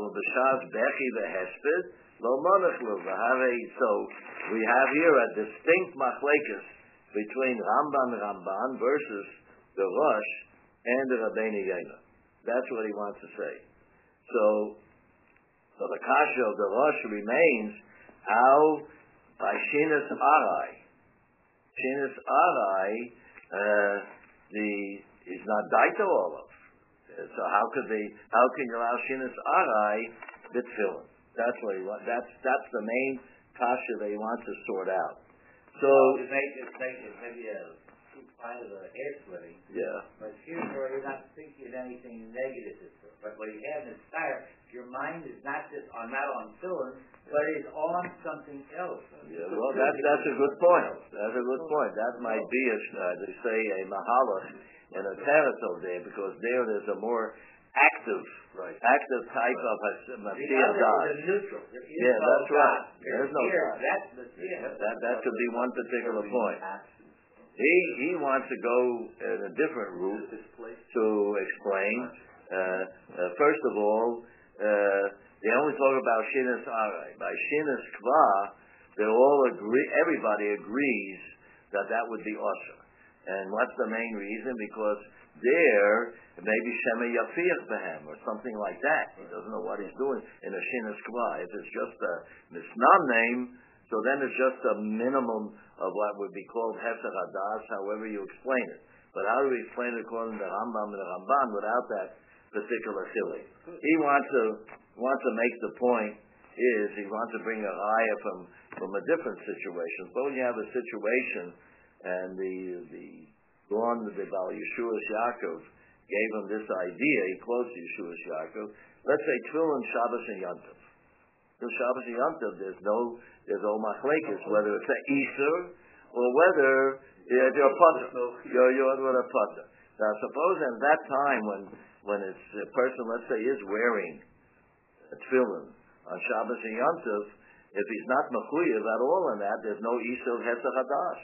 A: we have here a distinct machlekes between Rambam Ramban versus the Rosh and the Rabbeinu Yonah. That's what he wants to say. So, so the kasha of the Rosh remains how by Shinas Arai. Shinas Arai uh, the is not Daita Olav. So how could they? How can you allow Shinas Arai the Tefillin? That's what he wants. That's that's the main kasha that he wants to sort out. So
D: well, it may it may it may be a part of the hair splitting.
A: Yeah.
D: But here's where you're not thinking anything negative. But what you have in fire, your mind is not just on not on Tefillin, but it's on something else.
A: Yeah. Well, that's that's a good point. That's a good point. That might be a uh, they say a mahalach in a territory there, because there there's a more active, right. active type right. of Mashiach God. Yeah, that's right. There's no God.
D: That's the
A: that that could be one particular point. He he wants to go in a different route to explain. Uh, uh, first of all, uh, they only talk about Shinas Arai. By Shinas Kva, they all agree. Everybody agrees that that would be awesome. And what's the main reason? Because there, maybe Shema Yafiach Behem, or something like that. He doesn't know what he's doing in a Shinas Kva. If it's just a Misnam name, so then it's just a minimum of what would be called Hesed Hadas, however you explain it. But how do we explain it according to the Rambam and the Ramban without that particular chili? He wants to wants to make the point is he wants to bring a raya from, from a different situation. Suppose you have a situation and the the Gaon, the Baal Yeshuas Yaakov, gave him this idea. He quotes Yeshuas Yaakov. Let's say Tefillin, Shabbos, and Yom Tov. So Shabbos and Yom Tov, there's no there's no machlekes whether it's an Isur or whether yeah, you're a putter. You're you're a putter. Now suppose at that time when when it's a person, let's say, is wearing a tefillin on Shabbos and Yom Tov, if he's not mechuyev at all in that, there's no Isur Hesed Hadas.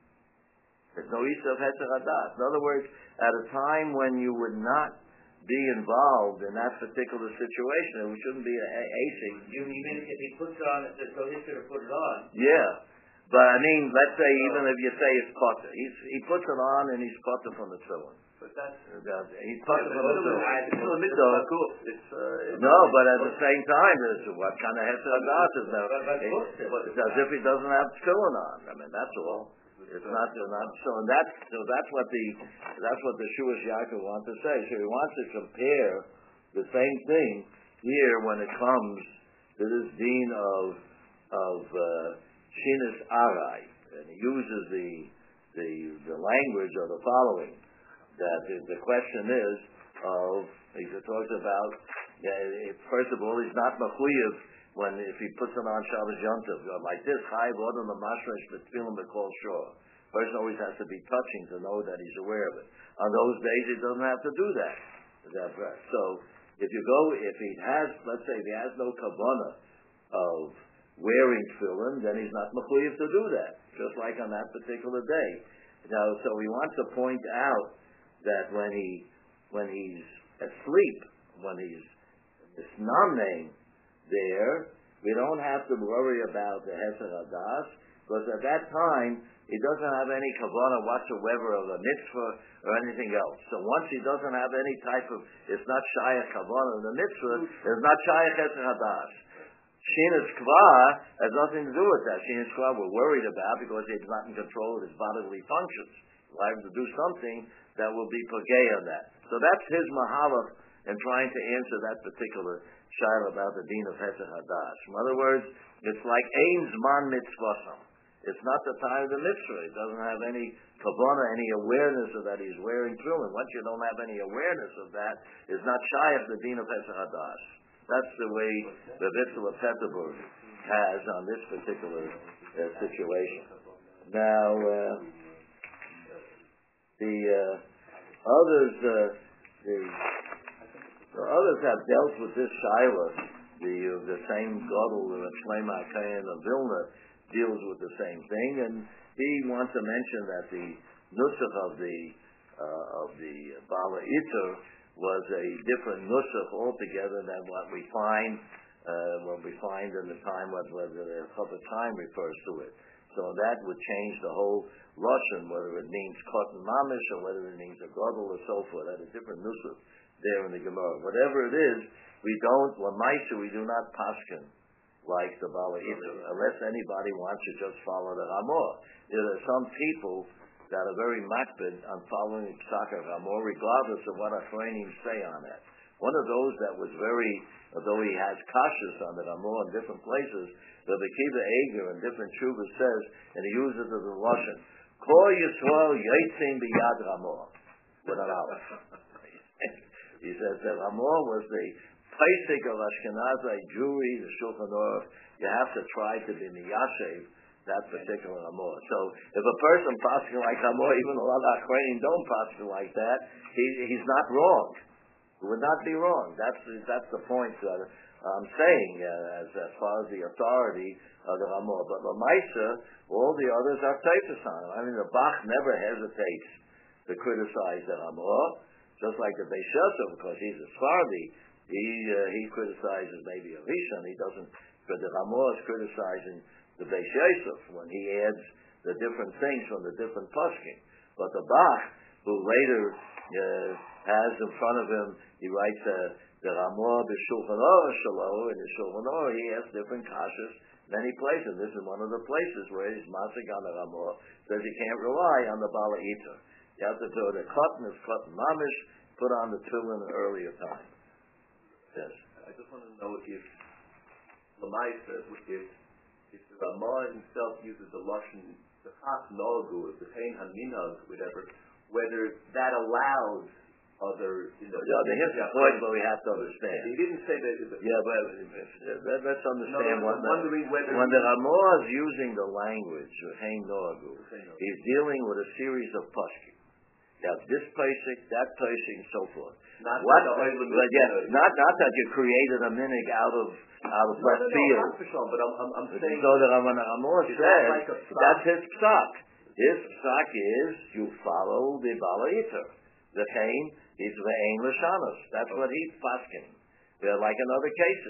A: There's no Isur Hesed Hadas. In other words, at a time when you would not be involved in that particular situation, it shouldn't be a A C.
D: You mean if he puts it on, there's no Isur to put it on?
A: Yeah. But I mean, let's say even if you say it's potter, he's, he puts it on and he's potter from the tefillin.
C: But that's
A: Uh, He's potter from the tefillin.
C: it's a mitzvah
A: So,
C: hakuf. It's uh, it's
A: no, but at the same time, it's what kind of hesed hadas is now?
D: But- but
A: It-
D: books it.
A: It's as if he doesn't have tefillin on. I mean, that's all. It's not, not so. And that's so. That's what the that's what the Shuas Yaakov wants to say. So he wants to compare the same thing here when it comes to this deen of of uh, Shinas Arai, and he uses the the the language of the following. That the, the question is of he talks about. Yeah, first of all, he's not mechuyev when if he puts it on Shabbos Yom Tov like this. Chai v'odom l'mashresh b'tefillin b'kol shor. Person always has to be touching to know that he's aware of it. On those days, he doesn't have to do that. That's right. So if you go, if he has, let's say, if he has no kavanah of wearing tefillin, then he's not mechuyev to do that. Just like on that particular day. Now, so he wants to point out that when he when he's asleep, when he's misnamnein there, we don't have to worry about the hesed hadas, because at that time he doesn't have any kavanah whatsoever of a mitzvah or anything else. So once he doesn't have any type of, it's not shayach kavanah of the mitzvah, it's not shayach hesed hadas. Shinas kva has nothing to do with that. Shinas kva we're worried about because he's not in control of his bodily functions. He'll have to do something that will be pagay on that. So that's his mahalach in trying to answer that particular shaila about the din of hesed hadas. In other words, it's like ein zman mitzvasam. It's not the time of the mitzvah. He doesn't have any kavanah, any awareness of that he's wearing tefillin. Once you don't have any awareness of that, it's not shayach the din of hesed hadas. That's the way the Vitzel of Petterburg has on this particular uh, situation. Now, uh, the uh, others, uh, the, the others have dealt with this shaila. The uh, the same Gadol, the Shlomo Kayan of Vilna, deals with the same thing, and he wants to mention that the nusach of the uh, of the Bala Iter was a different nusach altogether than what we find uh, what we find in the time what whether the Chofetz Chaim refers to it. So that would change the whole lashon, whether it means cotton mamish or whether it means a gadol or so forth. That is different nusach there in the Gemara. Whatever it is, we don't lamaisa we do not paskin like the Bala Iter, unless anybody wants to just follow the Ramah. There are some people that are very makbid on following Psak Ramah, regardless of what Achronim say on that. One of those that was very, although he has kashas on the Ramah in different places, the Akiva Eger in different shuvas says, and he uses it as a lashon, Kol Yisrael Yitzim B'Yad Ramah, with an aleph. He says that Ramah was the Pesach of Ashkenazi Jewry, the Shulchan Aruch. You have to try to be miyashev that particular Ramah. So if a person passes like Ramah, even a lot of Achronim don't pass like that, he, he's not wrong. He would not be wrong. That's that's the point that I'm saying uh, as as far as the authority of the Ramah. But Lamaisa, all the others are tefus on him. I mean, the Bach never hesitates to criticize the Ramah, just like the Beis Yosef, because he's a Sfardi. He uh, he criticizes maybe a Rishon. He doesn't. But the Ramah is criticizing the Beis Yosef when he adds the different things from the different poskim. But the Bach, who later uh, has in front of him, he writes uh, the Ramah b'Shulchan Aruch Shelo, and the Shulchan Aruch he has different kashas many places. This is one of the places where he's masik on the Ramah, says you can't rely on the Bala Iter. You have to do the cotton is cotton mamish, put on the tefillin in an earlier time. Yes.
C: I just want to know if Lamaisa, if if the Ramah himself uses the lashon the chas nagu, the pain haminag, whatever, whether that allows other, you know.
A: Yeah, here's the point where we have to understand.
C: He didn't say that.
A: Yeah, but uh, let's understand
C: no,
A: what the,
C: whether
A: when the Ramah is using the language of hein nagu, he's dealing with a series of poskim. You have this Pesach, that Pesach, and so forth.
C: Not
A: what?
C: The,
A: but yeah, not not that you created a minig out of out of
C: no,
A: left
C: no, no,
A: field.
C: not for sure, but I'm I'm, I'm saying.
A: So that when Ramah says
C: like
A: that's his psak. His psak is you follow the Bala Iter. The pain is the ein l'shanos. That's okay. What he's pasking. They're like in other cases.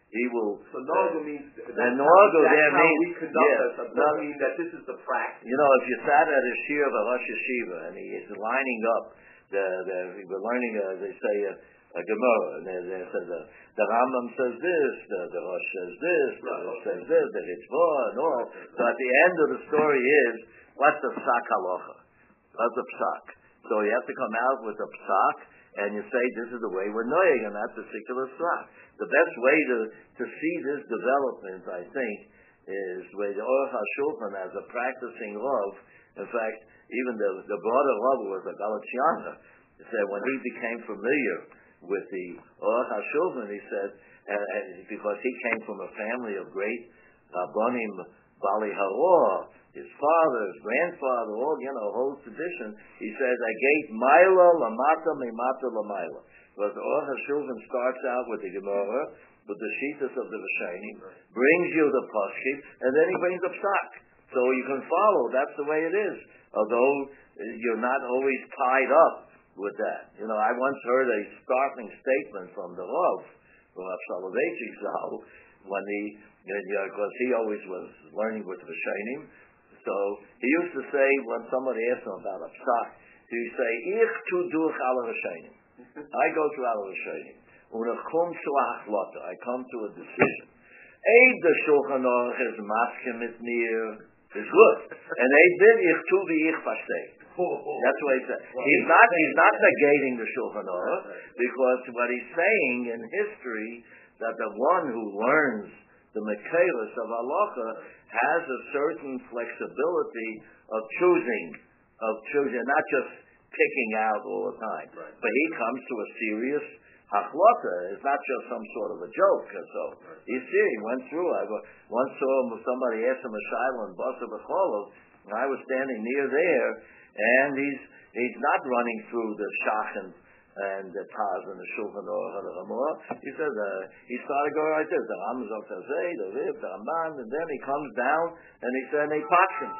A: he will.
C: So Norgo uh, means that's
A: and
C: Norgo
A: Norgo
C: that's
A: there
C: how
A: means,
C: we conduct
A: yeah,
C: ourselves. Doesn't mean that this is the practice.
A: You know, if you sat at a shiur of a Rosh Yeshiva and he is lining up, the the we're learning, uh, they say a, a Gemara, and they, they say the the Rambam says this, the, the Rosh says this, the Rosh says this, the Ritzvah and all. So at the end of the story is what's the psak halacha? What's the psak? So you have to come out with a psak, and you say this is the way we're knowing in that particular psak. The best way to to see this development, I think, is with the Aruch HaShulchan as a practicing Rav. In fact, even the the broader Rav was a Galatiana. He said when he became familiar with the Aruch HaShulchan, he said, uh, uh, because he came from a family of great Rabbanim Bali Haror, his father, his grandfather, all, you know, whole tradition, he says, I gave Maila Lamata Mimata Lamaila. Because the Aruch HaShulchan starts out with the Gemara, with the Shitas of the Rishonim, brings you the Pashkim, and then he brings the Psak. So you can follow, that's the way it is. Although you're not always tied up with that. You know, I once heard a startling statement from the Rav, from Rav Soloveitchik Zal, when he, because he always was learning with the Rishonim. So he used to say, when somebody asked him about a psak, he'd say, Ich tu duch ala Rishonim. I go through ala Rishonim. Unachum zu achlata. I come to a decision. Eid the Shulchan Aruch is maskim mit mir is good. And Eid did ich tu vi ich versteh. That's what he said. He's not, he's not negating the Shulchan Aruch, because what he's saying in history, that the one who learns the Mekaylos of halacha has a certain flexibility of choosing, of choosing, not just picking out all the time.
C: Right.
A: But he comes to a serious hachlata. It's not just some sort of a joke. So
C: right.
A: you see, he went through. I once saw somebody ask him a shaila in Basa B'cholov, and I was standing near there, and he's he's not running through the shach and and the Taz and the Shulchan Aruch and the Ramah. He said, uh, he started going like this, the Ram Zok Tazeh, the Rib, the Ramban, and then he comes down and he said, they Patchins.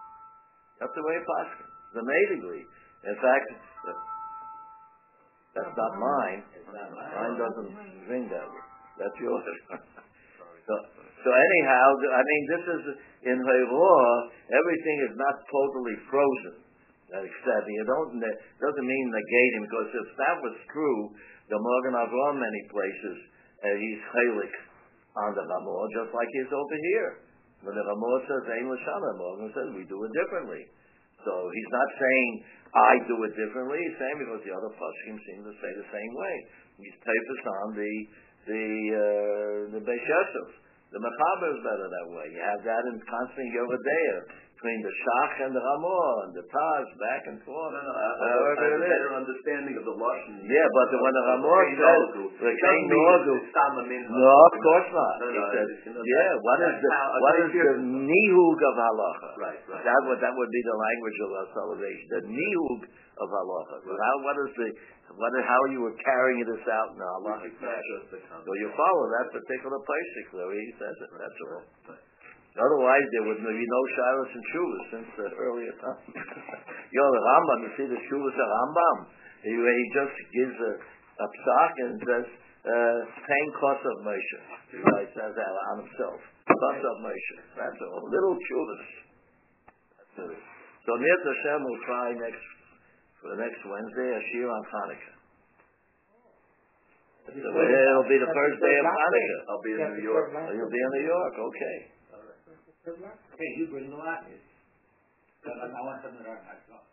A: That's the way he Patchins. Amazingly. In fact, that's not mine. Mine doesn't ring that way. That's yours. so, so anyhow, I mean, this is, in Hayrah, everything is not totally frozen. Except you don't doesn't mean negating, because if that was true, the Morgan Avram many places uh, he's chalik on the Ramor, just like he is over here. When the Ramor says Ein L'Shana, Morgan says we do it differently. So he's not saying I do it differently. He's saying because the other Pashkim seem to say the same way. He's focused on the the uh, the Beis Yosef. The Mechaber is better that way. You have that in constant Yovadeya between the Shach and the Ramor and the Taz, back and forth.
C: No, no, I, I, I have a better understanding of the Lashon.
A: Yeah, but the, when the Ramor says, the King Nordu, no, of course not.
C: No, no,
A: he says,
C: you know,
A: yeah, what is the,
C: how,
A: what is the nihug of halacha?
C: Right, right.
A: That would, that would be the language of our salvation, the nihug of halacha. So how, what is the, what, how you were carrying this out in the halachic fashion. So you follow that particular place, the way he says it, that's all. Otherwise, there would be no Shilas and Shuvas since the earlier time. You know, the Rambam, you see the Shuvas of Rambam. He, he just gives a, a psak and says, same cost of Moshe. He writes that on himself. Cost of Moshe. That's all. Little Shuvas. That's it. So Nir Hashem will try next, for the next Wednesday, a Shir on Hanukkah. So it'll be the first day of Hanukkah.
C: I'll be in New York.
A: Oh, you'll be in New York, okay.
D: Okay, you bring the lashes. I want something around my shop.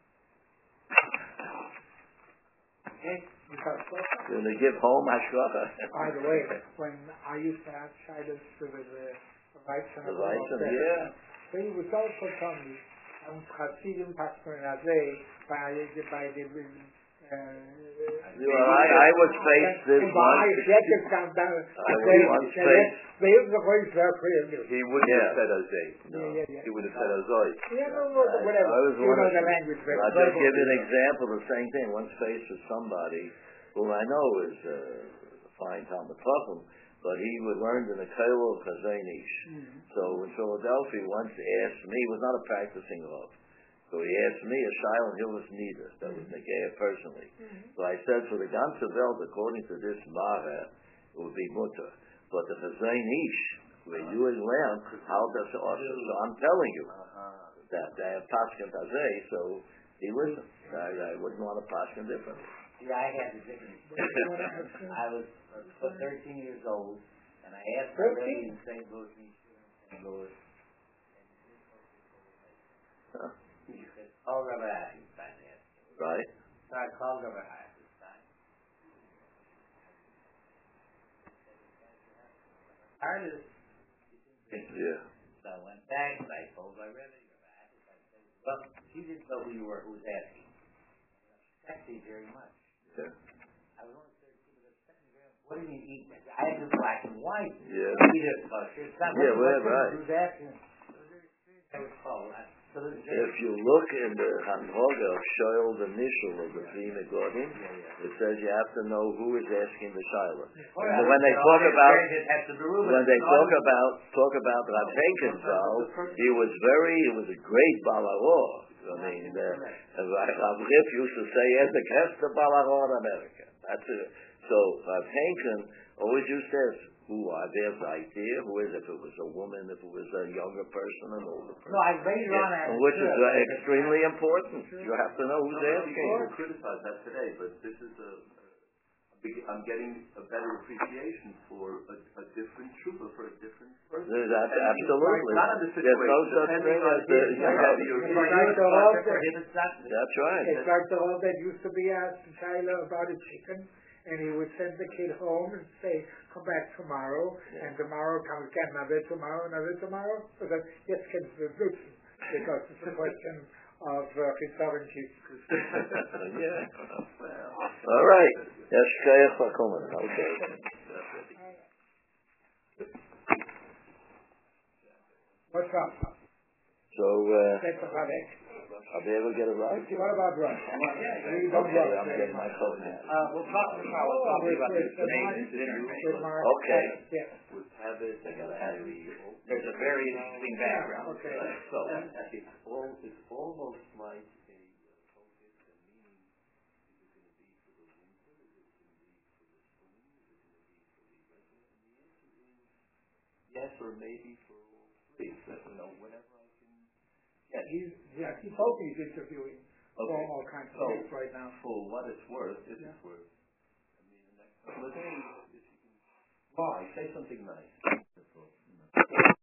B: Okay, you got a question?
A: You're going to give home Hashgacha.
B: By the way, when I used to have Shilas with the rights and
A: The rights and yeah.
B: so he was also telling me, I'm Hasidim Pastor Nazay by the, by the, uh,
A: you know, I, I was faced this
B: once.
A: once.
B: I
A: was once faced.
B: He would
C: He wouldn't
A: Yeah.
C: have said Azay. No.
B: Yeah, yeah, yeah.
C: He would have said Azay.
B: Yeah, no, no, whatever.
A: I was
B: you know
A: wondering-
B: the language very
A: I'll just
B: verbal.
A: give you an example of the same thing. Once faced with somebody who I know is uh, a fine Talmud Chacham, but he would learn in the Kailo of Chazanish.
B: Mm-hmm.
A: So in Philadelphia, he once asked me, he was not a practicing Rav, so he asked me a Shail and Hilvas Nida, that was Negea personally.
B: Mm-hmm.
A: So I said, for the ganze Welt, according to this Mara, it would be mutter. but the Chazain Ish, where you has learned how does it also. So I'm telling you that I have Paskin Tazeh, so he listens. I, I wouldn't want to Paskin differently.
D: Yeah, I had the different experience. I was uh, thirteen years old, and I asked my Rebbe in Saint Louis, Saint Louis,
A: Huh?
D: he said, call Rabbi Eisenstein.
A: Right?
D: So I called Rabbi Eisenstein. Artist.
A: Yeah.
D: So I went back, and I told my Rebbe, Rabbi Eisenstein said, well, she didn't know who you were, who was asking. Thank you very much.
A: Yeah.
D: I was only thirteen, but it upset me very much. What do you eat? I had this black and white.
A: Yeah.
D: Either, uh, it's not
A: Yeah,
D: what
A: well,
D: what
A: right.
D: who's asking. I was called. I- So this
A: If you look in the Hanhoga of Shoel, the Nishul of the three Megodim, it says you have to know who is asking the Shiloh. And when they talk about when they talk about talk about Rav Henkenzal, he was very he was a great Balagor. I mean, uh, Rav Rif used to say, "As the guest of Balagor in America." That's it. So Rav Henken always used to ask, who are there's the idea? Who is it? If it was a woman, if it was a younger person, an older person.
D: No, I later on I
A: Which is uh, extremely important. You have to know who's
C: No,
A: asking.
C: people criticize that today, but this is a, I'm getting a better appreciation for a, a different trooper, for a different person.
A: That's absolutely.
C: Not in the
A: There's no
C: situation,
A: such
C: depending
A: thing
C: on
A: as the,
C: his-
A: you have your,
B: It's like the law that-
A: that's right.
B: It's like the law that used to be asked Tyler about a chicken, and he would send the kid home and say, come back tomorrow, and tomorrow comes again, another tomorrow, another tomorrow, so that yes, can listen, because it's a question of uh, his sovereignty.
A: Yeah. All right. Yes, Shkayach Bakuman. Okay.
B: What's up?
A: So, uh,
B: That's about it.
A: I'll be able to get a ride?
B: What about Russ? We don't
A: Okay,
B: Russ.
A: I'm getting my phone now.
D: Uh, we'll talk tomorrow. We'll talk about
B: With-
D: this
B: with
D: name
B: Mark-
D: and dinner.
B: with Mark.
A: Okay.
B: Yeah.
C: With habits, I gotta have the.
D: There's a very interesting background.
B: Okay.
C: So, it's all, it's almost like a uh, focus and meaning. Is it gonna be for the winter? Is it gonna be for the spring? Is it gonna be for the regular? And the answer is yes, or maybe for all three. So, you know, whatever I can get.
B: He's, yeah, he told me he's interviewing for
C: Okay.
B: all kinds of
C: So,
B: things right now.
C: for what it's worth, if
B: Yeah.
C: it's worth, I mean, the next couple of days, if you can, why, say something nice. That's all, you know.